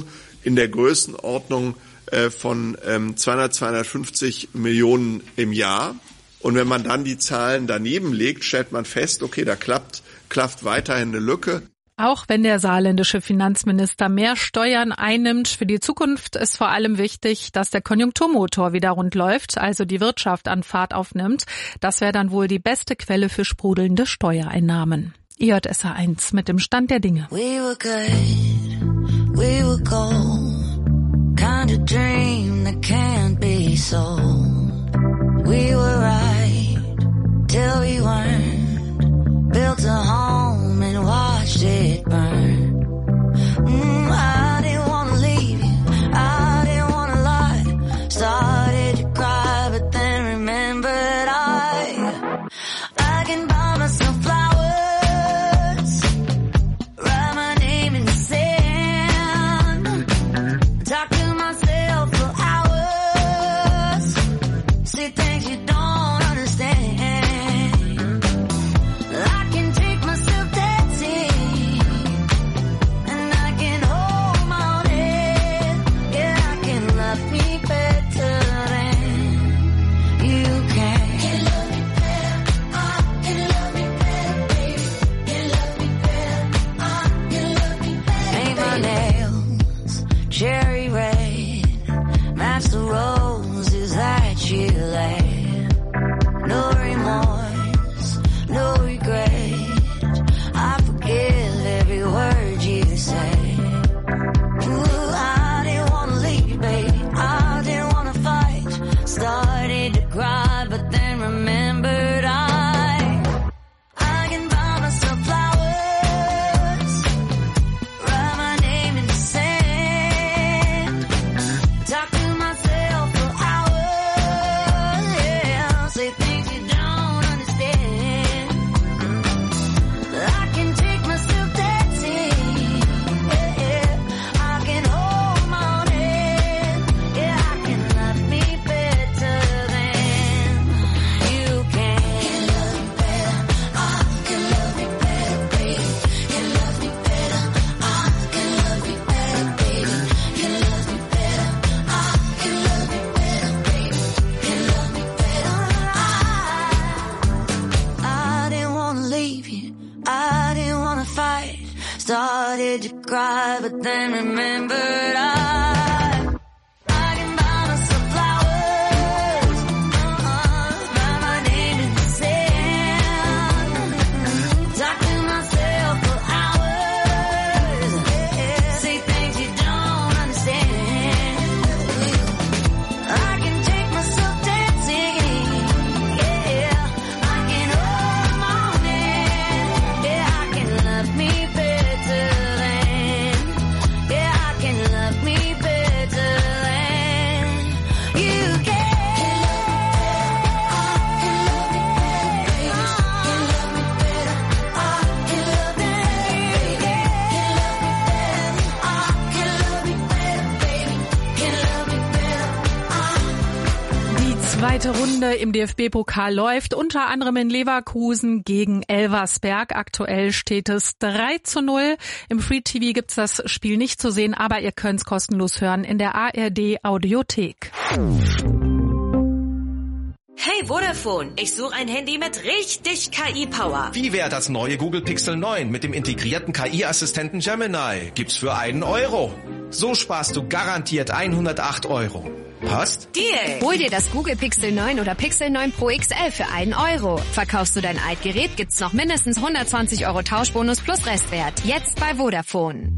in der Größenordnung äh, von ähm, zweihundert, zweihundertfünfzig Millionen im Jahr. Und wenn man dann die Zahlen daneben legt, stellt man fest, okay, da klappt, klafft weiterhin eine Lücke. Auch wenn der saarländische Finanzminister mehr Steuern einnimmt, für die Zukunft ist vor allem wichtig, dass der Konjunkturmotor wieder rund läuft, also die Wirtschaft an Fahrt aufnimmt. Das wäre dann wohl die beste Quelle für sprudelnde Steuereinnahmen. I J S H eins mit dem Stand der Dinge. We were good, we were gold, kind of dream that can't be sold. We were right, till we weren't, built a home and watched it burn. Mm, I didn't want to leave you, I didn't want to lie, started to cry but then remembered I, I can buy myself flowers, write my name in the sand, talk to myself for hours, say things you don't understand. I can take myself dancing, and I can hold my own head. Yeah, I can love me better than you can. Can love me better, I can love me better, baby. Can love me better, I can love me better. Paint my nails cherry red, match the roses that you laid. No remorse, no regret, I forgive every word you say. Ooh, I didn't want to leave, baby, I didn't want to fight, started to cry but then remembered I, I can buy myself flowers, write my name in the sand, talk to myself for hours, yeah, say things you don't understand. I can take myself dancing, yeah, yeah, I can hold my own head, yeah, I can love me better than you can. Can love me better, I can love me better, baby. Can love me better, I can love me better, baby. Can love me better, I can love me better, baby. Can love me better, I, I didn't want to leave you, I didn't want to fight, started to cry but then remembered I, I can buy myself flowers, uh-uh, write my name in the sand, talk to myself for hours, yeah, say things you don't understand. I can take myself dancing, yeah, I can hold my own hand, yeah, I can love me better than, yeah, I can love me better than you can. Die zweite Runde im D F B-Pokal läuft, unter anderem in Leverkusen gegen Elversberg. Aktuell steht es drei zu null. Im Free T V gibt's das Spiel nicht zu sehen, aber ihr könnt's kostenlos hören in der A R D Audiothek. Hey Vodafone, ich suche ein Handy mit richtig K I-Power. Wie wäre das neue Google Pixel neun mit dem integrierten K I-Assistenten Gemini? Gibt's für einen Euro. So sparst du garantiert hundertacht Euro. Passt? Deal! Hol dir das Google Pixel neun oder Pixel neun Pro X L für einen Euro. Verkaufst du dein Altgerät, gibt's noch mindestens hundertzwanzig Euro Tauschbonus plus Restwert. Jetzt bei Vodafone.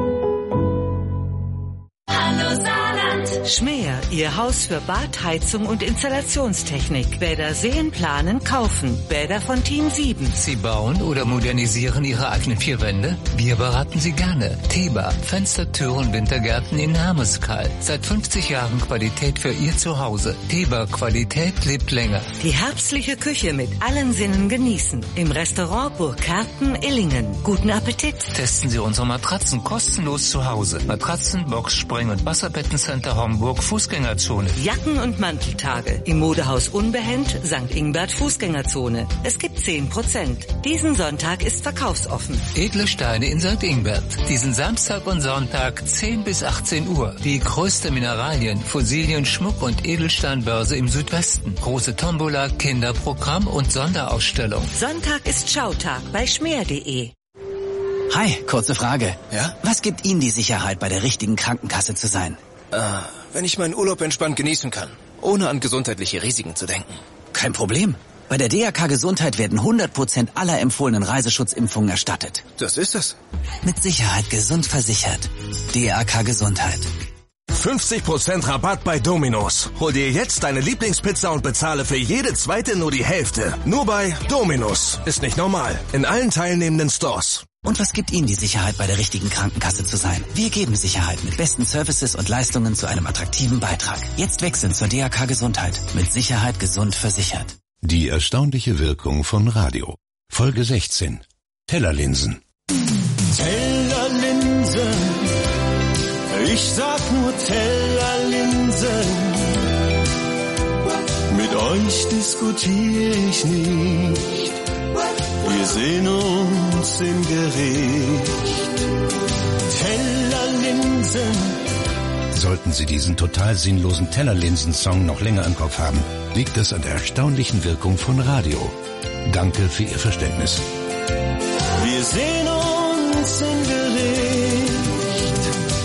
Hallo Saarland! Schmäher, Ihr Haus für Bad, Heizung und Installationstechnik. Bäder sehen, planen, kaufen. Bäder von Team sieben. Sie bauen oder modernisieren Ihre eigenen vier Wände? Wir beraten Sie gerne. Teba, Fenster, Türen, Wintergärten in Hermeskeil. Seit fünfzig Jahren Qualität für Ihr Zuhause. Teba, Qualität lebt länger. Die herbstliche Küche mit allen Sinnen genießen. Im Restaurant Burgkarten-Illingen. Guten Appetit. Testen Sie unsere Matratzen kostenlos zu Hause. Matratzen, Box, Spring- und Wasserbettencenter Homburg Fußgängerzone. Jacken- und Manteltage im Modehaus Unbehend, Sankt Ingbert Fußgängerzone. Es gibt zehn Prozent. Diesen Sonntag ist verkaufsoffen. Edle Steine in Sankt Ingbert. Diesen Samstag und Sonntag zehn bis achtzehn Uhr. Die größte Mineralien, Fossilien, Schmuck und Edelsteinbörse im Südwesten. Große Tombola, Kinderprogramm und Sonderausstellung. Sonntag ist Schautag bei schmer punkt de. Hi, kurze Frage. Ja? Was gibt Ihnen die Sicherheit, bei der richtigen Krankenkasse zu sein? Äh, wenn ich meinen Urlaub entspannt genießen kann, ohne an gesundheitliche Risiken zu denken. Kein Problem. Bei der D R K Gesundheit werden hundert Prozent aller empfohlenen Reiseschutzimpfungen erstattet. Das ist es. Mit Sicherheit gesund versichert. D R K Gesundheit. fünfzig Prozent Rabatt bei Domino's. Hol dir jetzt deine Lieblingspizza und bezahle für jede zweite nur die Hälfte. Nur bei Domino's. Ist nicht normal. In allen teilnehmenden Stores. Und was gibt Ihnen die Sicherheit, bei der richtigen Krankenkasse zu sein? Wir geben Sicherheit mit besten Services und Leistungen zu einem attraktiven Beitrag. Jetzt wechseln zur D R K Gesundheit. Mit Sicherheit gesund versichert. Die erstaunliche Wirkung von Radio. Folge sechzehn. Tellerlinsen. Tellerlinsen, ich sag nur Tellerlinsen. Mit euch diskutiere ich nicht. Wir sehen uns im Gericht. Tellerlinsen. Sollten Sie diesen total sinnlosen Tellerlinsen-Song noch länger im Kopf haben, liegt das an der erstaunlichen Wirkung von Radio. Danke für Ihr Verständnis. Wir sehen uns im Gericht.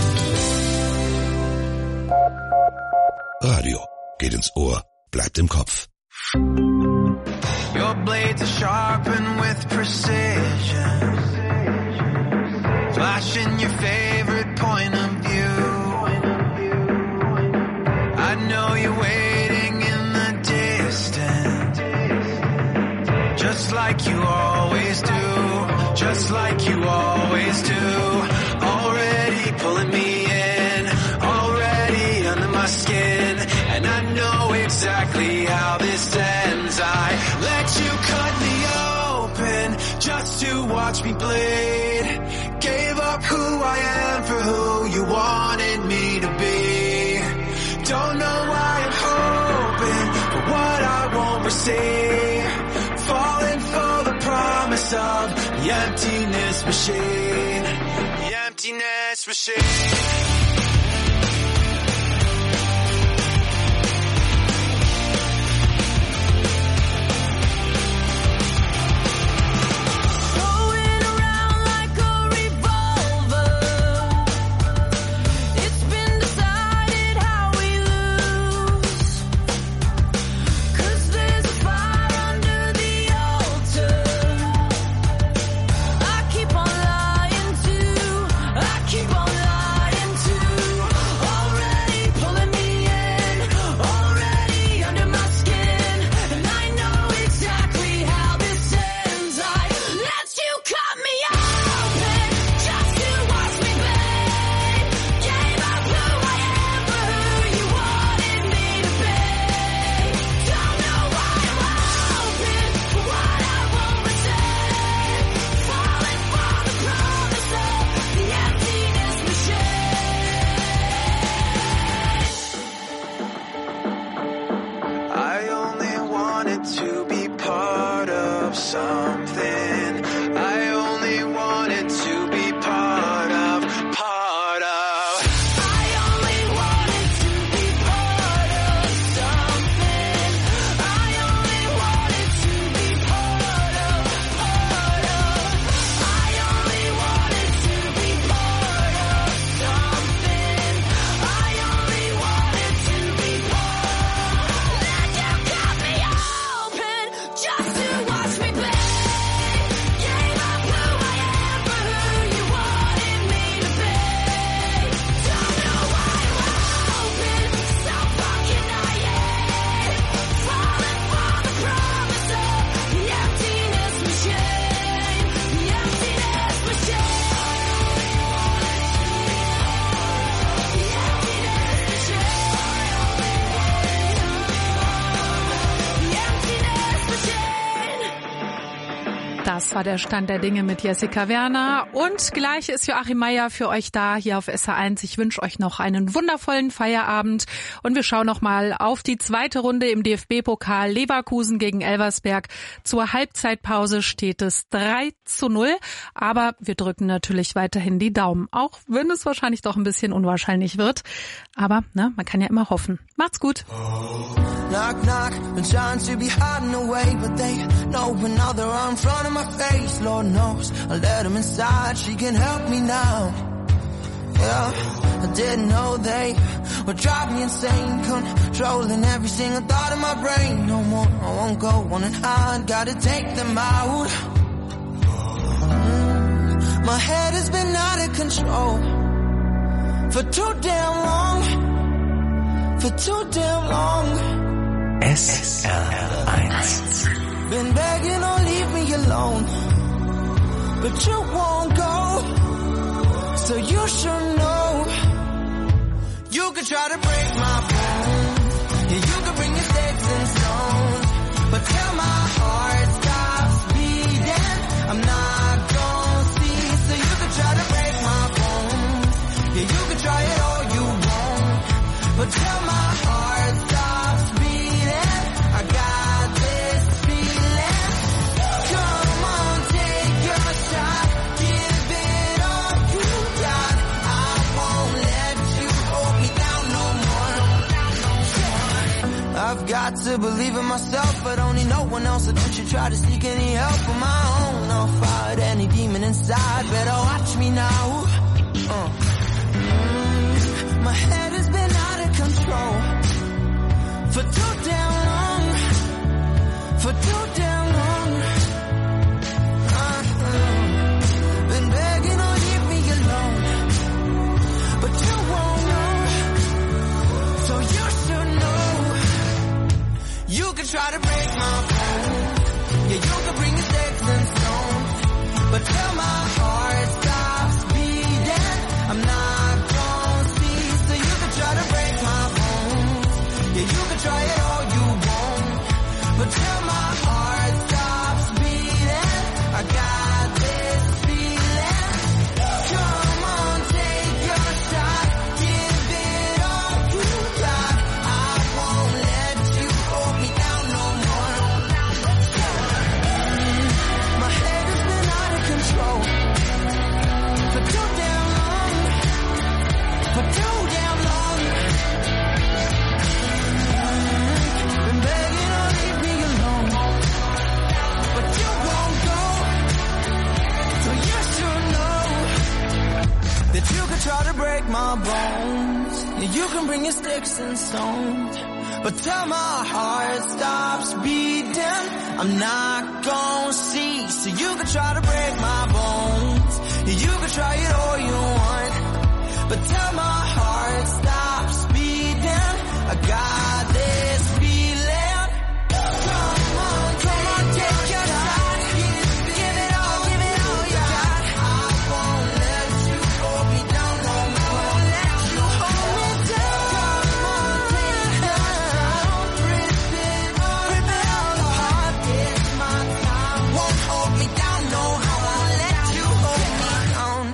Radio geht ins Ohr, bleibt im Kopf. Your blades are sharpened with precision. Flashing your favorite point of view. I know you're waiting in the distance, just like you always do, just like you always do. Already pulling me in, already under my skin, and I know exactly how this ends. I let you cut me open just to watch me bleed. Gave up who I am for who you wanted me to be. Don't know why I'm hoping for what I won't receive. Falling for the promise of the emptiness machine. The emptiness machine. Just to watch me play. Das war der Stand der Dinge mit Jessica Werner. Und gleich ist Joachim Meier für euch da hier auf S R eins. Ich wünsche euch noch einen wundervollen Feierabend. Und wir schauen noch mal auf die zweite Runde im D F B-Pokal. Leverkusen gegen Elversberg. Zur Halbzeitpause steht es drei zu null. Aber wir drücken natürlich weiterhin die Daumen. Auch wenn es wahrscheinlich doch ein bisschen unwahrscheinlich wird. Aber ne, man kann ja immer hoffen. Macht's gut. Knock, knock, been trying to be hiding away, but they know now they're right in front of my face. Lord knows I let them inside, she can help me now. Yeah, I didn't know they would drive me insane, controlling every single thought in my brain. No more, I won't go on and hide, gotta take them out. Mm, my head has been out of control for too damn long, for too damn long. S R eins. Been begging, oh leave me alone, but you won't go, so you should know. You could try to break my bones, yeah, you could bring your sticks and stones, but till my heart stops beating, I'm not gonna see. So you could try to break my bones, yeah, you could try it all you want, but till my heart stops beating, I've got to believe in myself, but only no one else. So don't you try to seek any help of my own. I'll fight any demon inside, better watch me now. Uh. Mm, my head has been out of control for too damn long, for too damn long. Uh-huh. Been begging, oh leave me alone, but you won't know, so you should know. You can try to break my bones, yeah, you can bring your sticks and stones, but till my heart stops beating, I'm not gonna see. So you can try to break my bones, yeah, you can try it all you want, but till my heart stops beating, I got this feeling. Come on, take your shot, give it all you got. I won't let you hold me down no more. My head has been out of control for too damn long, for too damn long. Been begging, oh leave me alone, but you won't go, so you should know that you can try to break my bones, yeah, you can bring your sticks and stones, but till my heart stops beating, I'm not gonna see. So you can try to break my bones, yeah, you can try it all you want, but till my heart stops beating, I got this feeling. Come on, come on, take your shot, give it all, give it all you got. I won't let you hold me down no more. Let you hold me down. Come on, take your shot, rip it, rip it all apart. It's my time, won't hold me down no more. Let you hold me down.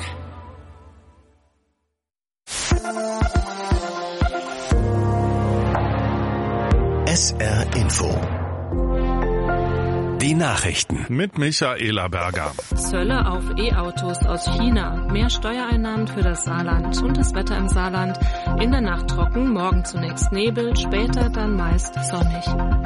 S R Info. Die Nachrichten. Mit Michaela Berger. Zölle auf E-Autos aus China, mehr Steuereinnahmen für das Saarland und das Wetter im Saarland. In der Nacht trocken, morgen zunächst Nebel, später dann meist sonnig.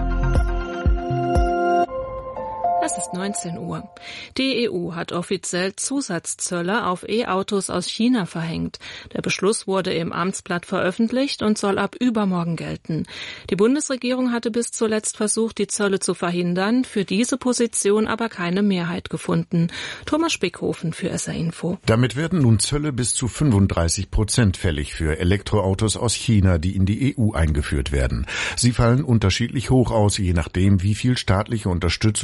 Es ist neunzehn Uhr. Die E U hat offiziell Zusatzzölle auf E-Autos aus China verhängt. Der Beschluss wurde im Amtsblatt veröffentlicht und soll ab übermorgen gelten. Die Bundesregierung hatte bis zuletzt versucht, die Zölle zu verhindern, für diese Position aber keine Mehrheit gefunden. Thomas Spickhofen für S R Info. Damit werden nun Zölle bis zu fünfunddreißig Prozent fällig für Elektroautos aus China, die in die E U eingeführt werden. Sie fallen unterschiedlich hoch aus, je nachdem, wie viel staatliche Unterstützung die Unternehmen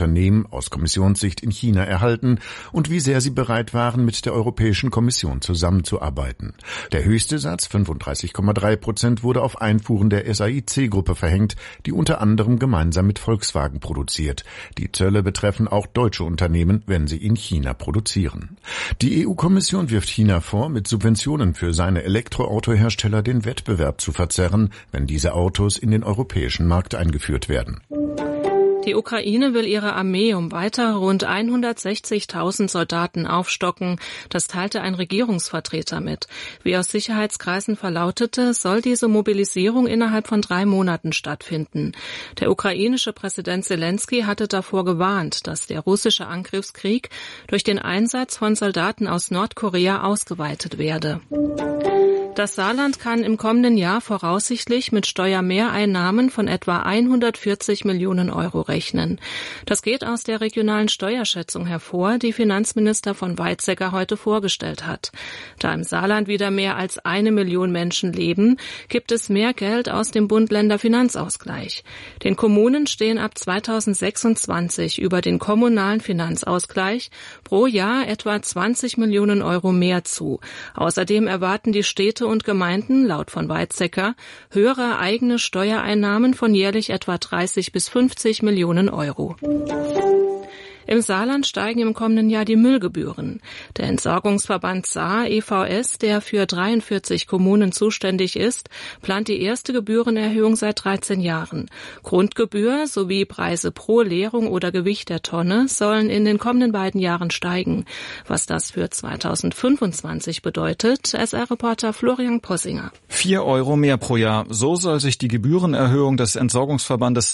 Unternehmen aus Kommissionssicht in China erhalten und wie sehr sie bereit waren, mit der Europäischen Kommission zusammenzuarbeiten. Der höchste Satz, fünfunddreißig Komma drei Prozent, wurde auf Einfuhren der S A I C-Gruppe verhängt, die unter anderem gemeinsam mit Volkswagen produziert. Die Zölle betreffen auch deutsche Unternehmen, wenn sie in China produzieren. Die E U-Kommission wirft China vor, mit Subventionen für seine Elektroautohersteller den Wettbewerb zu verzerren, wenn diese Autos in den europäischen Markt eingeführt werden. Die Ukraine will ihre Armee um weitere rund hundertsechzigtausend Soldaten aufstocken. Das teilte ein Regierungsvertreter mit. Wie aus Sicherheitskreisen verlautete, soll diese Mobilisierung innerhalb von drei Monaten stattfinden. Der ukrainische Präsident Zelensky hatte davor gewarnt, dass der russische Angriffskrieg durch den Einsatz von Soldaten aus Nordkorea ausgeweitet werde. Das Saarland kann im kommenden Jahr voraussichtlich mit Steuermehreinnahmen von etwa hundertvierzig Millionen Euro rechnen. Das geht aus der regionalen Steuerschätzung hervor, die Finanzminister von Weizsäcker heute vorgestellt hat. Da im Saarland wieder mehr als eine Million Menschen leben, gibt es mehr Geld aus dem Bund-Länder-Finanzausgleich. Den Kommunen stehen ab zweitausendsechsundzwanzig über den kommunalen Finanzausgleich pro Jahr etwa zwanzig Millionen Euro mehr zu. Außerdem erwarten die Städte und Gemeinden laut von Weizsäcker höhere eigene Steuereinnahmen von jährlich etwa dreißig bis fünfzig Millionen Euro. Im Saarland steigen im kommenden Jahr die Müllgebühren. Der Entsorgungsverband Saar E V S, der für dreiundvierzig Kommunen zuständig ist, plant die erste Gebührenerhöhung seit dreizehn Jahren. Grundgebühr sowie Preise pro Leerung oder Gewicht der Tonne sollen in den kommenden beiden Jahren steigen. Was das für zweitausendfünfundzwanzig bedeutet, S R-Reporter Florian Possinger. Vier Euro mehr pro Jahr. So soll sich die Gebührenerhöhung des Entsorgungsverbandes